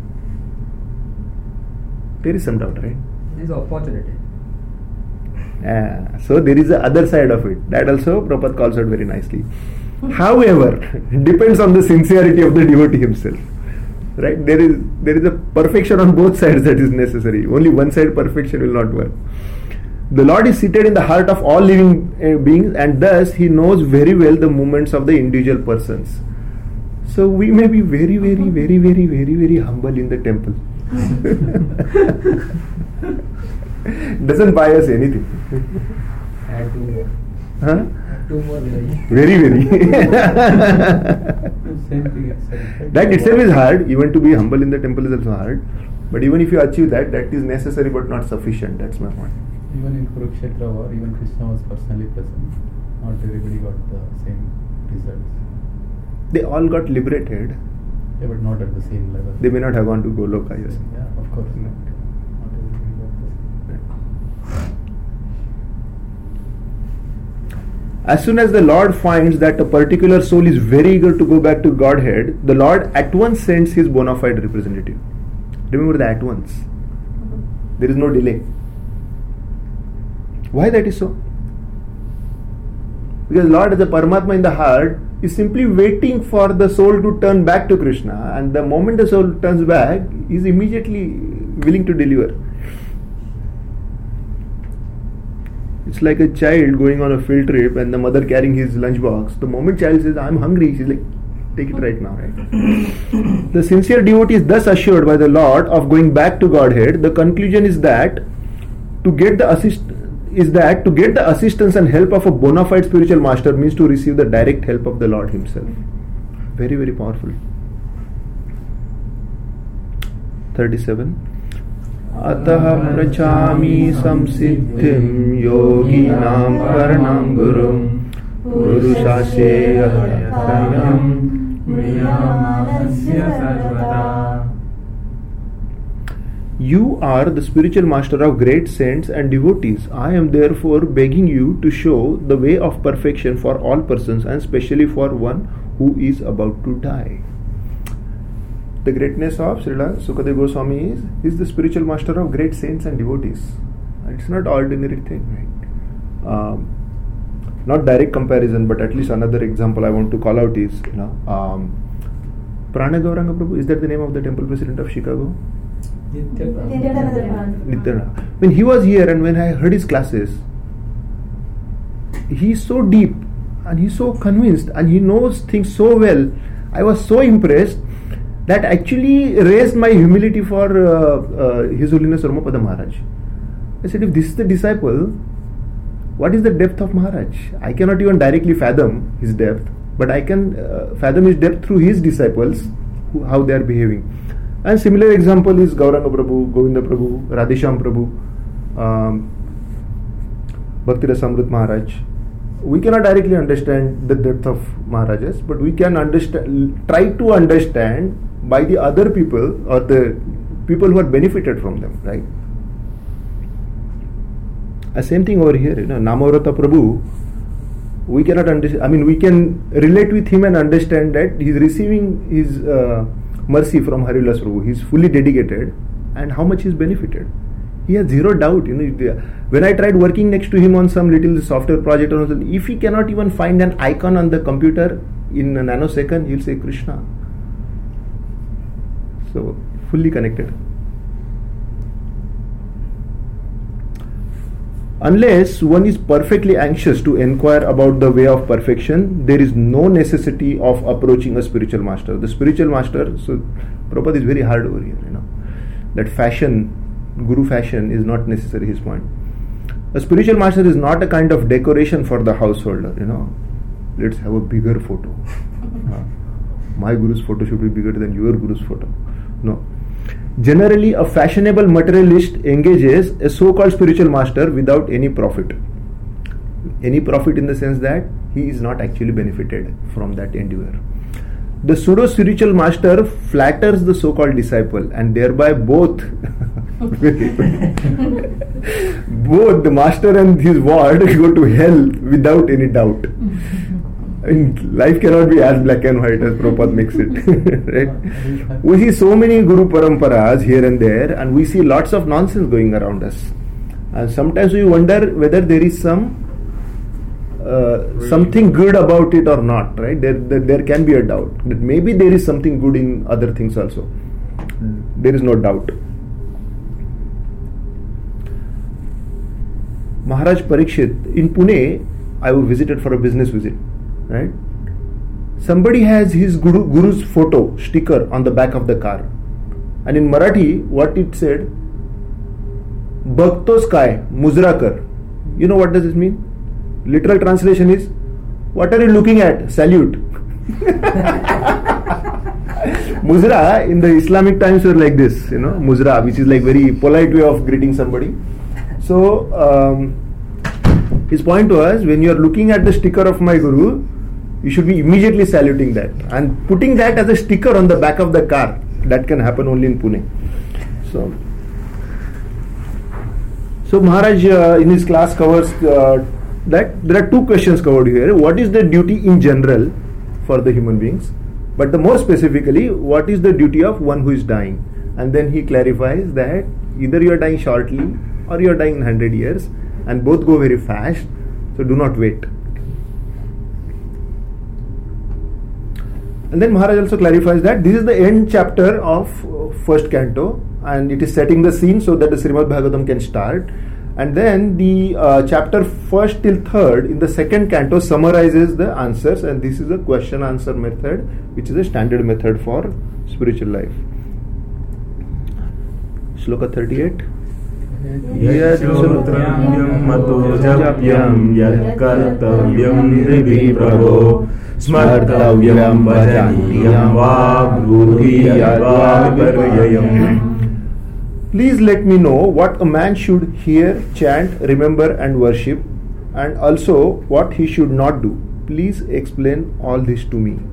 There is some doubt, right? There is opportunity. Uh, so there is the other side of it. That also Prabhupada calls out very nicely. However, it depends on the sincerity of the devotee himself. Right? There is there is a perfection on both sides that is necessary. Only one side perfection will not work. The Lord is seated in the heart of all living uh, beings, and thus He knows very well the movements of the individual persons. So we may be very, very, very, very, very, very humble in the temple. Doesn't buy us anything. Add two more. Huh? Add two more. Very, very. Same thing itself. That itself is hard. Even to be humble in the temple is also hard. But even if you achieve that, that is necessary but not sufficient. That's my point. Even in Kurukshetra war, even Krishna was personally present. Not everybody got the same results. They all got liberated. Yeah, but not at the same level. They may not have gone to Goloka, yes. Yeah, of course not. Not everybody got the same. As soon as the Lord finds that a particular soul is very eager to go back to Godhead, the Lord at once sends His bona fide representative. Remember the at once. There is no delay. Why that is so? Because Lord, the Paramatma in the heart, is simply waiting for the soul to turn back to Krishna, and the moment the soul turns back, he is immediately willing to deliver. It's like a child going on a field trip and the mother carrying his lunchbox. The moment child says, I'm hungry, she's like, take it right now, right? The sincere devotee is thus assured by the Lord of going back to Godhead. The conclusion is that to get the assist is that to get the assistance and help of a bona fide spiritual master means to receive the direct help of the Lord Himself. Very, very powerful. thirty-seven. Atah prachami samsiddhim yoginam paranam gurum purushasya yatayam Miyamanasya sarvata. You are the spiritual master of great saints and devotees. I am therefore begging you to show the way of perfection for all persons, and especially for one who is about to die. The greatness of Srila Sukadeva Goswami is, is the spiritual master of great saints and devotees. It's not ordinary thing, right? Um, not direct comparison, but at least another example I want to call out is, you know, um, Prana Gauranga Prabhu, is that the name of the temple president of Chicago? Nityananda. When he was here and when I heard his classes, he is so deep and he is so convinced and he knows things so well. I was so impressed that actually raised my humility for uh, uh, His Holiness Ramapada Maharaj. I said, if this is the disciple, what is the depth of Maharaj? I cannot even directly fathom his depth, but I can uh, fathom his depth through his disciples, who, how they are behaving. And similar example is Gauranga Prabhu, Govinda Prabhu, Radhesham Prabhu, um, Bhakti Rasamrut Maharaj. We cannot directly understand the depth of Maharajas, but we can understand, try to understand by the other people or the people who are benefited from them, right? The same thing over here, you know, Namavrata Prabhu. We cannot understand. I mean, we can relate with him and understand that he is receiving his uh, mercy from Harivilas Prabhu. He is fully dedicated, and how much he is benefited. He has zero doubt. You know, when I tried working next to him on some little software project or something, if he cannot even find an icon on the computer in a nanosecond, he'll say Krishna. So fully connected. Unless one is perfectly anxious to inquire about the way of perfection, there is no necessity of approaching a spiritual master. The spiritual master, so Prabhupada is very hard over here, you know. That fashion, Guru fashion is not necessary, his point. A spiritual master is not a kind of decoration for the householder, you know. Let's have a bigger photo. uh, my Guru's photo should be bigger than your Guru's photo. No. Generally, a fashionable materialist engages a so-called spiritual master without any profit. Any profit in the sense that he is not actually benefited from that endeavor. The pseudo-spiritual master flatters the so-called disciple, and thereby both both the master and his ward go to hell without any doubt. I mean, life cannot be as black and white as Prabhupada makes it. Right? We see so many Guru Paramparas here and there, and we see lots of nonsense going around us. And sometimes we wonder whether there is some uh, really? something good about it or not. Right? There, there, there can be a doubt that maybe there is something good in other things also. There is no doubt. Maharaj Parikshit in Pune, I visited for a business visit, right? Somebody has his guru, guru's photo sticker on the back of the car, and in Marathi, what it said, Bhaktos Kai Muzrakar. You know what does this mean? Literal translation is, what are you looking at? Salute. Muzra in the Islamic times were like this, you know, Muzra, which is like very polite way of greeting somebody. So um, his point was, when you are looking at the sticker of my guru, you should be immediately saluting that and putting that as a sticker on the back of the car. That can happen only in Pune. So, so Maharaj uh, in his class covers uh, that there are two questions covered here. What is the duty in general for the human beings? But the more specifically, what is the duty of one who is dying? And then he clarifies that either you are dying shortly or you are dying in one hundred years, and both go very fast, so do not wait. And then Maharaj also clarifies that this is the end chapter of first canto, and it is setting the scene so that the Srimad Bhagavatam can start. And then the uh, chapter first till third in the second canto summarizes the answers, and this is a question answer method, which is a standard method for spiritual life. Shloka thirty-eight. Yachotramyam matojapyam yatkartavyam hrivi prabho smartavyam bhajaniyam va brudhiyadva viparyayam. Please let me know what a man should hear, chant, remember and worship, and also what he should not do. Please explain all this to me.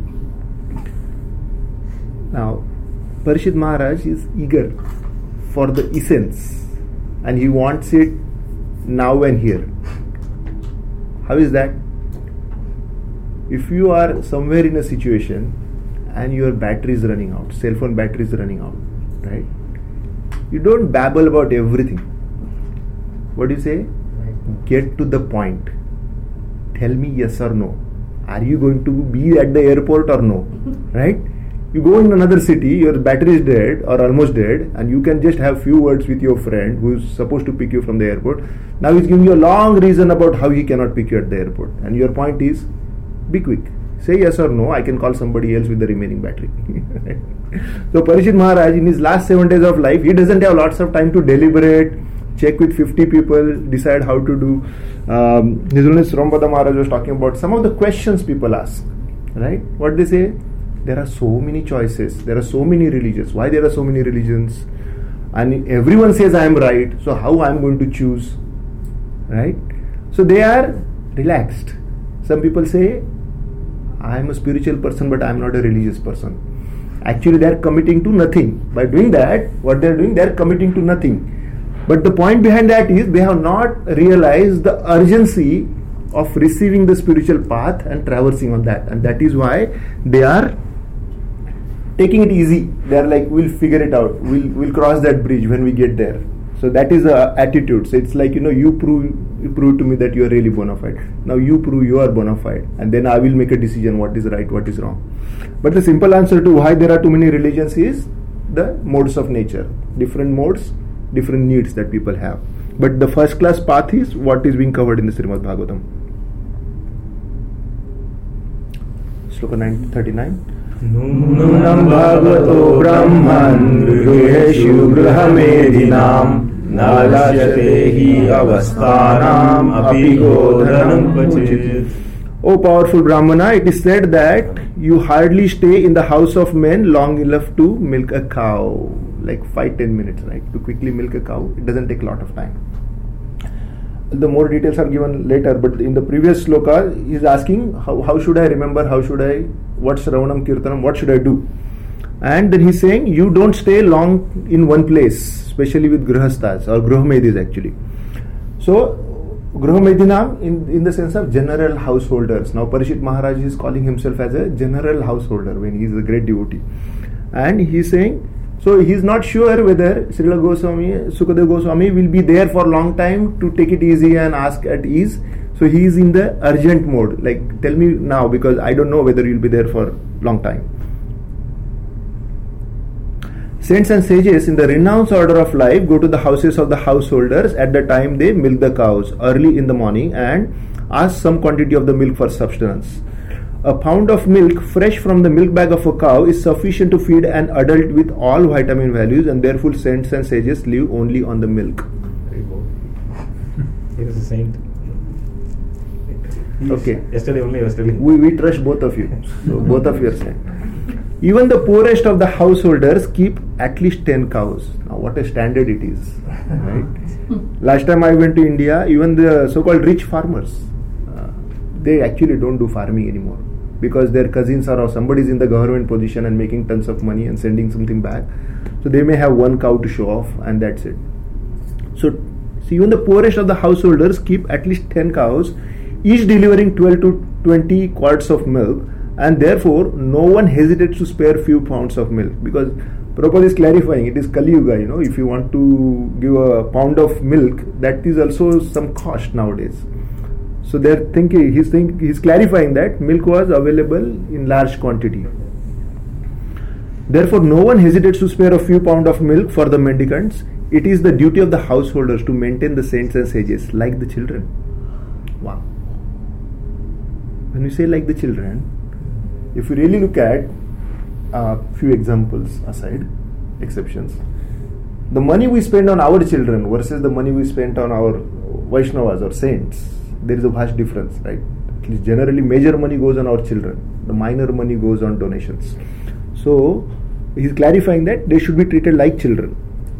Now, Parikshit Maharaj is eager for the essence and he wants it now and here. How is that? If you are somewhere in a situation and your battery is running out, cell phone battery is running out, right? You don't babble about everything. What do you say? Get to the point. Tell me yes or no. Are you going to be at the airport or no? Right? You go in another city, your battery is dead or almost dead, and you can just have few words with your friend who is supposed to pick you from the airport. Now he's giving you a long reason about how he cannot pick you at the airport. And your point is, be quick. Say yes or no, I can call somebody else with the remaining battery. So Parikshit Maharaj, in his last seven days of life, he doesn't have lots of time to deliberate, check with fifty people, decide how to do. Um, His Holiness Rampada Maharaj was talking about some of the questions people ask. Right? What they say? There are so many choices. There are so many religions. Why there are so many religions? And everyone says I am right. So how I am going to choose? Right? So they are relaxed. Some people say, I am a spiritual person, but I am not a religious person. Actually, they are committing to nothing. By doing that, what they are doing, they are committing to nothing. But the point behind that is they have not realized the urgency of receiving the spiritual path and traversing on that. And that is why they are taking it easy. They are like, we'll figure it out. We'll we'll cross that bridge when we get there. So that is the attitude. So it's like, you know, you prove you prove to me that you are really bona fide. Now you prove you are bona fide, and then I will make a decision what is right, what is wrong. But the simple answer to why there are too many religions is the modes of nature. Different modes, different needs that people have. But the first class path is what is being covered in the Srimad Bhagavatam. Shloka nine thirty-nine. Nunam bhagavato brahman griheshu grihamedinam nalashyate hi avasthanam api godhanam kvachit. O powerful Brahmana, it is said that you hardly stay in the house of men long enough to milk a cow. Like five ten minutes, right? To quickly milk a cow, it doesn't take a lot of time. The more details are given later, but in the previous sloka, he is asking how, how should I remember, how should I, what Shravanam Kirtanam, what should I do? And then he's saying you don't stay long in one place, especially with Grihasthas or Gruhamedis actually. So, Gruhamedinam in, in the sense of general householders. Now, Parikshit Maharaj is calling himself as a general householder when he is a great devotee. And he's saying, so he is not sure whether Srila Goswami, Sukadeva Goswami will be there for a long time to take it easy and ask at ease. So he is in the urgent mode. Like, tell me now because I don't know whether you will be there for a long time. Saints and sages in the renounced order of life go to the houses of the householders at the time they milk the cows early in the morning and ask some quantity of the milk for subsistence. A pound of milk fresh from the milk bag of a cow is sufficient to feed an adult with all vitamin values, and therefore saints and sages live only on the milk. He was a saint. He Okay. Yesterday only I was telling. We, we trust both of you. So both of you are saints. Even the poorest of the householders keep at least ten cows. Now what a standard it is. Right? Last time I went to India, even the so-called rich farmers, uh, they actually don't do farming anymore because their cousins are or somebody's in the government position and making tons of money and sending something back. So they may have one cow to show off and that's it. So, so even the poorest of the householders keep at least ten cows, each delivering twelve to twenty quarts of milk, and therefore no one hesitates to spare few pounds of milk, because Prabhupada is clarifying it is Kali Yuga, you know, if you want to give a pound of milk, that is also some cost nowadays. So they're thinking, he's think, he's clarifying that milk was available in large quantity. Therefore no one hesitates to spare a few pounds of milk for the mendicants. It is the duty of the householders to maintain the saints and sages like the children. Wow. When you say like the children, if you really look at a uh, few examples aside, exceptions, the money we spend on our children versus the money we spend on our Vaishnavas or saints, there is a vast difference, right? At least generally major money goes on our children, the minor money goes on donations. So he is clarifying that they should be treated like children.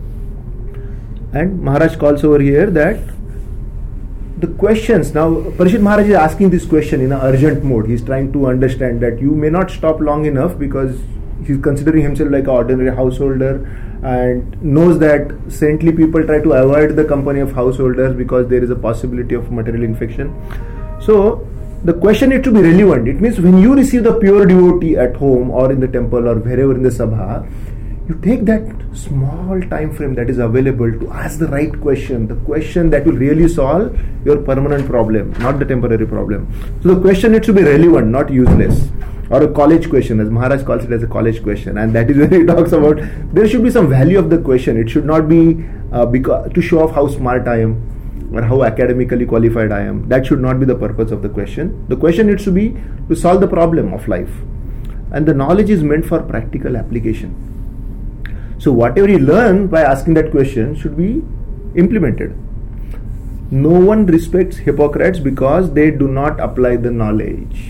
And Maharaj calls over here that the questions, now Parishit Maharaj is asking this question in an urgent mode. He is trying to understand that you may not stop long enough, because he is considering himself like an ordinary householder and knows that saintly people try to avoid the company of householders because there is a possibility of material infection. So the question needs to be relevant. It means when you receive the pure devotee at home or in the temple or wherever in the sabha, you take that small time frame that is available to ask the right question, the question that will really solve your permanent problem, not the temporary problem. So the question needs to be relevant, not useless. Or a college question, as Maharaj calls it as a college question, and that is when he talks about there should be some value of the question. It should not be uh, because, to show off how smart I am or how academically qualified I am. That should not be the purpose of the question. The question needs to be to solve the problem of life, and the knowledge is meant for practical application. So whatever you learn by asking that question should be implemented. No one respects hypocrites because they do not apply the knowledge.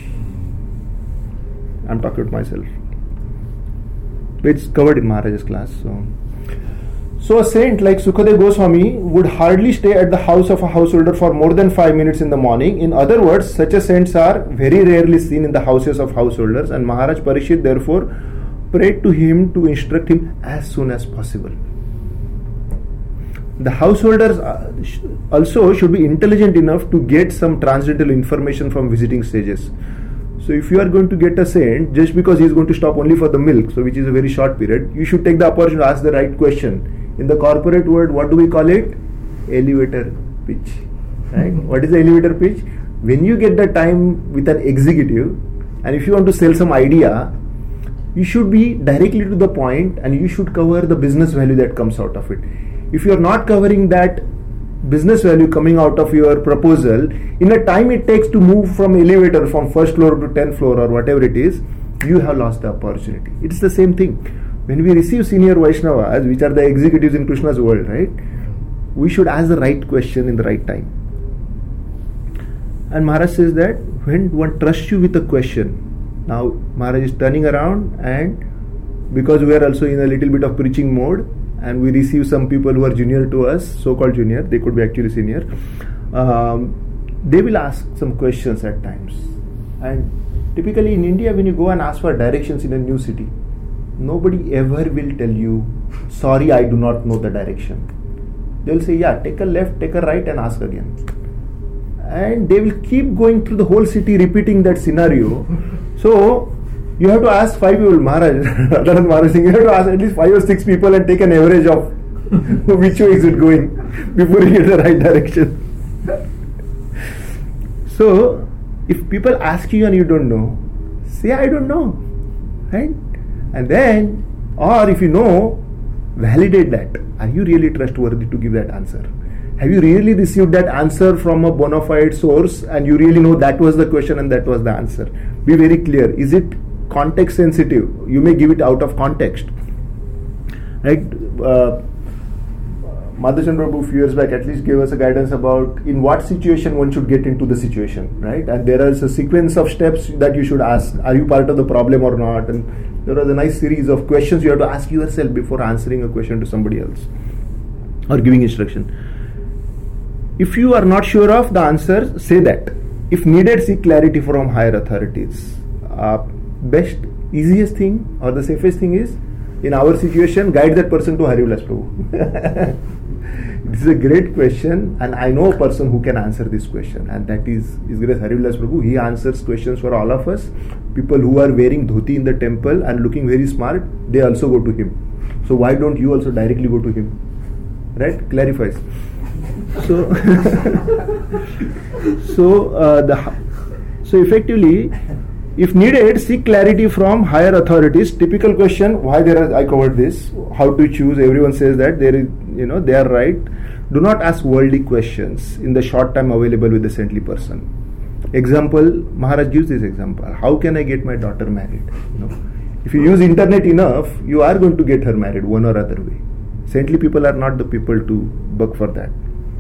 I'm talking about myself. It's covered in Maharaj's class. So, so a saint like Sukadev Goswami would hardly stay at the house of a householder for more than five minutes in the morning. In other words, such a saints are very rarely seen in the houses of householders, and Maharaj Parishit therefore prayed to him to instruct him as soon as possible. The householders also should be intelligent enough to get some transcendental information from visiting sages. So if you are going to get a saint, just because he is going to stop only for the milk, so which is a very short period, you should take the opportunity to ask the right question. In the corporate world, what do we call it? Elevator pitch. Right? What is the elevator pitch? When you get the time with an executive, and if you want to sell some idea, you should be directly to the point and you should cover the business value that comes out of it. If you are not covering that business value coming out of your proposal, in a time it takes to move from elevator from first floor to tenth floor or whatever it is, you have lost the opportunity. It's the same thing. When we receive senior Vaishnavas, which are the executives in Krishna's world, right, we should ask the right question in the right time. And Maharaj says that when one trusts you with a question, now Maharaj is turning around, and because we are also in a little bit of preaching mode, and we receive some people who are junior to us, so-called junior, they could be actually senior, um, they will ask some questions at times. And typically in India, when you go and ask for directions in a new city, nobody ever will tell you, sorry, I do not know the direction. They will say, yeah, take a left, take a right and ask again. And they will keep going through the whole city repeating that scenario. So you have to ask five people, Maharaj, rather than Maharaj saying, you have to ask at least five or six people and take an average of which way is it going before you get the right direction. So if people ask you and you don't know, say I don't know, right? And then, or if you know, validate that. Are you really trustworthy to give that answer? Have you really received that answer from a bona fide source and you really know that was the question and that was the answer? Be very clear. Is it context sensitive? You may give it out of context. Right? Uh, Madhushan Prabhu a few years back at least gave us a guidance about in what situation one should get into the situation, right? And there is a sequence of steps that you should ask. Are you part of the problem or not? And there was a nice series of questions you have to ask yourself before answering a question to somebody else or giving instruction. If you are not sure of the answer, say that. If needed, seek clarity from higher authorities. Uh, best, easiest thing or the safest thing is, in our situation, guide that person to Hari Vilas Prabhu. This is a great question, and I know a person who can answer this question, and that is His Grace Hari Vilas Prabhu. He answers questions for all of us. People who are wearing dhoti in the temple and looking very smart, they also go to him. So why don't you also directly go to him? Right? Clarifies. So, so uh, the so effectively, if needed, seek clarity from higher authorities. Typical question: why there are? I covered this. How to choose? Everyone says that there is, you know, they are right. Do not ask worldly questions in the short time available with the saintly person. Example: Maharaj gives this example. How can I get my daughter married? You know, if you use internet enough, you are going to get her married one or other way. Saintly people are not the people to bug for that.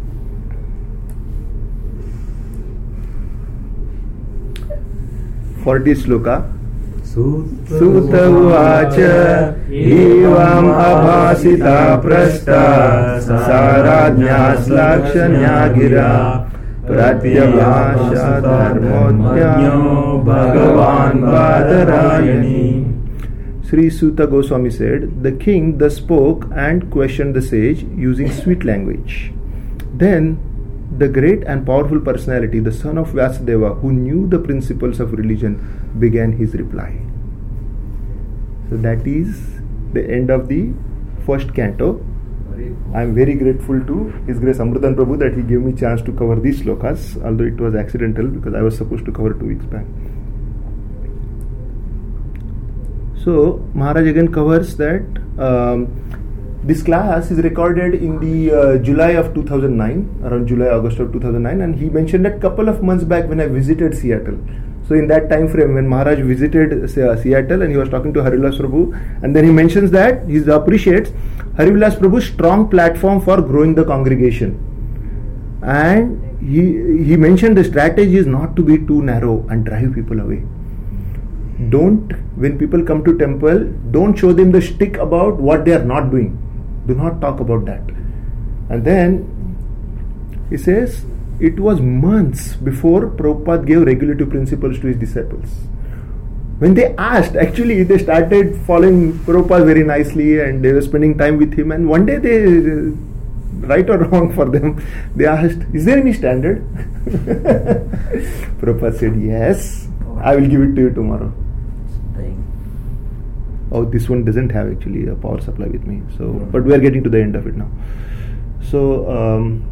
fortieth sloka. Sutta uvacha evam abhasita prashta sarajña slakshanya gira pratyavasha dharmodnyo bhagavan badarayani. Sri Sutta Goswami said, the king thus spoke and questioned the sage using sweet language. Then the great and powerful personality, the son of Vyasadeva, who knew the principles of religion, began his reply. So that is the end of the first canto. I am very grateful to His Grace Amrutan Prabhu that he gave me chance to cover these slokas, although it was accidental because I was supposed to cover two weeks back. So Maharaj again covers that um, this class is recorded in the uh, July of two thousand nine, around July, August of two thousand nine, and he mentioned that couple of months back when I visited Seattle. So in that time frame when Maharaj visited uh, Seattle and he was talking to Hari Vilas Prabhu, and then he mentions that he appreciates Hari Vilas Prabhu's strong platform for growing the congregation. And he, he mentioned the strategy is not to be too narrow and drive people away. Don't, when people come to temple, don't show them the stick about what they are not doing. Do not talk about that. And then he says, it was months before Prabhupada gave regulative principles to his disciples. When they asked, actually they started following Prabhupada very nicely and they were spending time with him, and one day they, right or wrong for them, they asked, is there any standard? Prabhupada said, yes, I will give it to you tomorrow. Oh, this one doesn't have actually a power supply with me. So, but we are getting to the end of it now. So, um,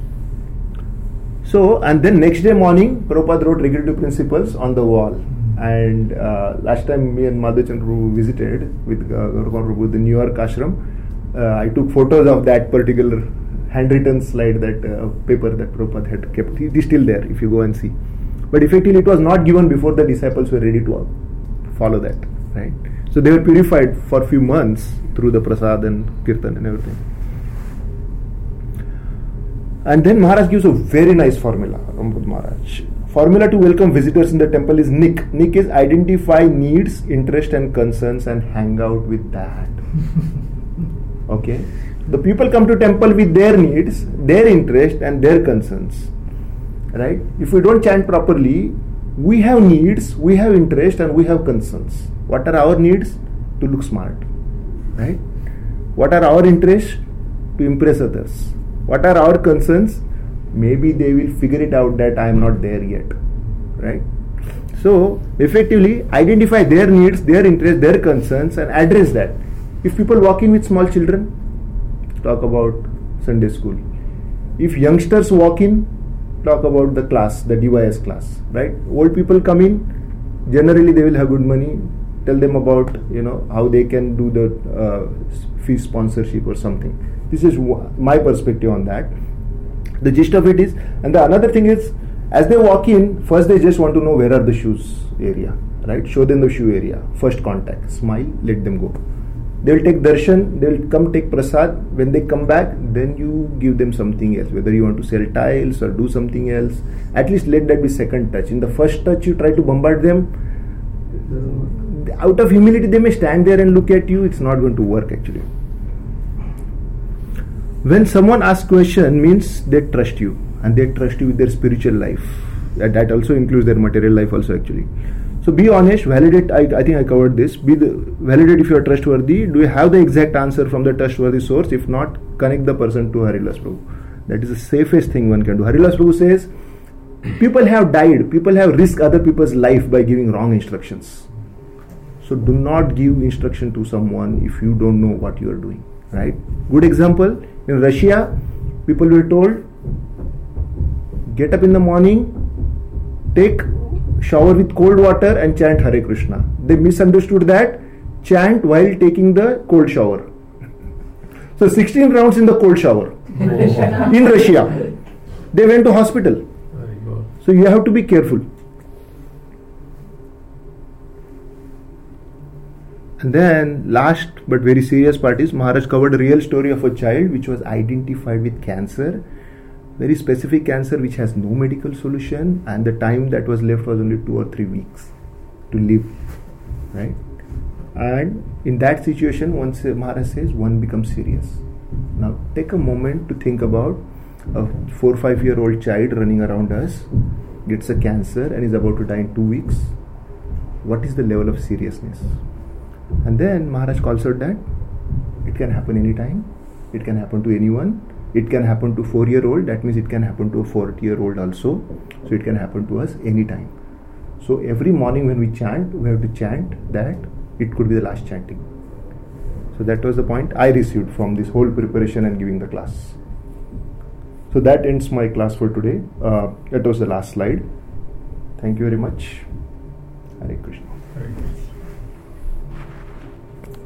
so and then next day morning, Prabhupada wrote regulative principles on the wall. And uh, last time me and Madhushan Prabhu visited with uh, Gauravan Prabhu, the New York ashram, uh, I took photos of that particular handwritten slide, that uh, paper that Prabhupada had kept. It is still there if you go and see. But effectively, it was not given before the disciples were ready to follow that, right? So they were purified for a few months through the prasad and kirtan and everything. And then Maharaj gives a very nice formula, Ramprabhu Maharaj. Formula to welcome visitors in the temple is N I C. N I C is identify needs, interest and concerns and hang out with that. Okay? The people come to temple with their needs, their interest and their concerns. Right? If we don't chant properly, we have needs, we have interest and we have concerns. What are our needs? To look smart. Right? What are our interests? To impress others. What are our concerns? Maybe they will figure it out that I am not there yet. Right? So, effectively, identify their needs, their interests, their concerns and address that. If people walk in with small children, talk about Sunday school. If youngsters walk in, talk about the class, the D Y S class. Right? Old people come in, generally they will have good money, tell them about, you know, how they can do the uh, fee sponsorship or something. This is w- my perspective on that. The gist of it is, and the another thing is, as they walk in, first they just want to know where are the shoes area, right? Show them the shoe area. First contact, smile, let them go. They'll take darshan, they'll come take prasad. When they come back, then you give them something else. Whether you want to sell tiles or do something else, at least let that be second touch. In the first touch, you try to bombard them. Out of humility, they may stand there and look at you. It's not going to work actually. When someone asks question, means they trust you, and they trust you with their spiritual life. That, that also includes their material life also actually. So be honest, validate. I, I think I covered this. Be the, validate if you are trustworthy. Do you have the exact answer from the trustworthy source? If not, connect the person to Harilas Prabhu. That is the safest thing one can do. Harilas Prabhu says, people have died. People have risked other people's life by giving wrong instructions. So do not give instruction to someone if you don't know what you are doing. Right? Good example. In Russia, people were told, get up in the morning, take shower with cold water and chant Hare Krishna. They misunderstood that, chant while taking the cold shower. So sixteen rounds in the cold shower in Russia. They went to hospital. So you have to be careful. And then last but very serious part is, Maharaj covered a real story of a child which was identified with cancer. Very specific cancer which has no medical solution, and the time that was left was only two or three weeks to live, right? And in that situation, once Maharaj says, one becomes serious. Now take a moment to think about a four or five year old child running around us, gets a cancer and is about to die in two weeks. What is the level of seriousness? And then Maharaj calls out that it can happen anytime, it can happen to anyone. It can happen to four-year-old, that means it can happen to a forty-year-old also. So it can happen to us anytime. So every morning when we chant, we have to chant that it could be the last chanting. So that was the point I received from this whole preparation and giving the class. So that ends my class for today. Uh, that was the last slide. Thank you very much. Hare Krishna.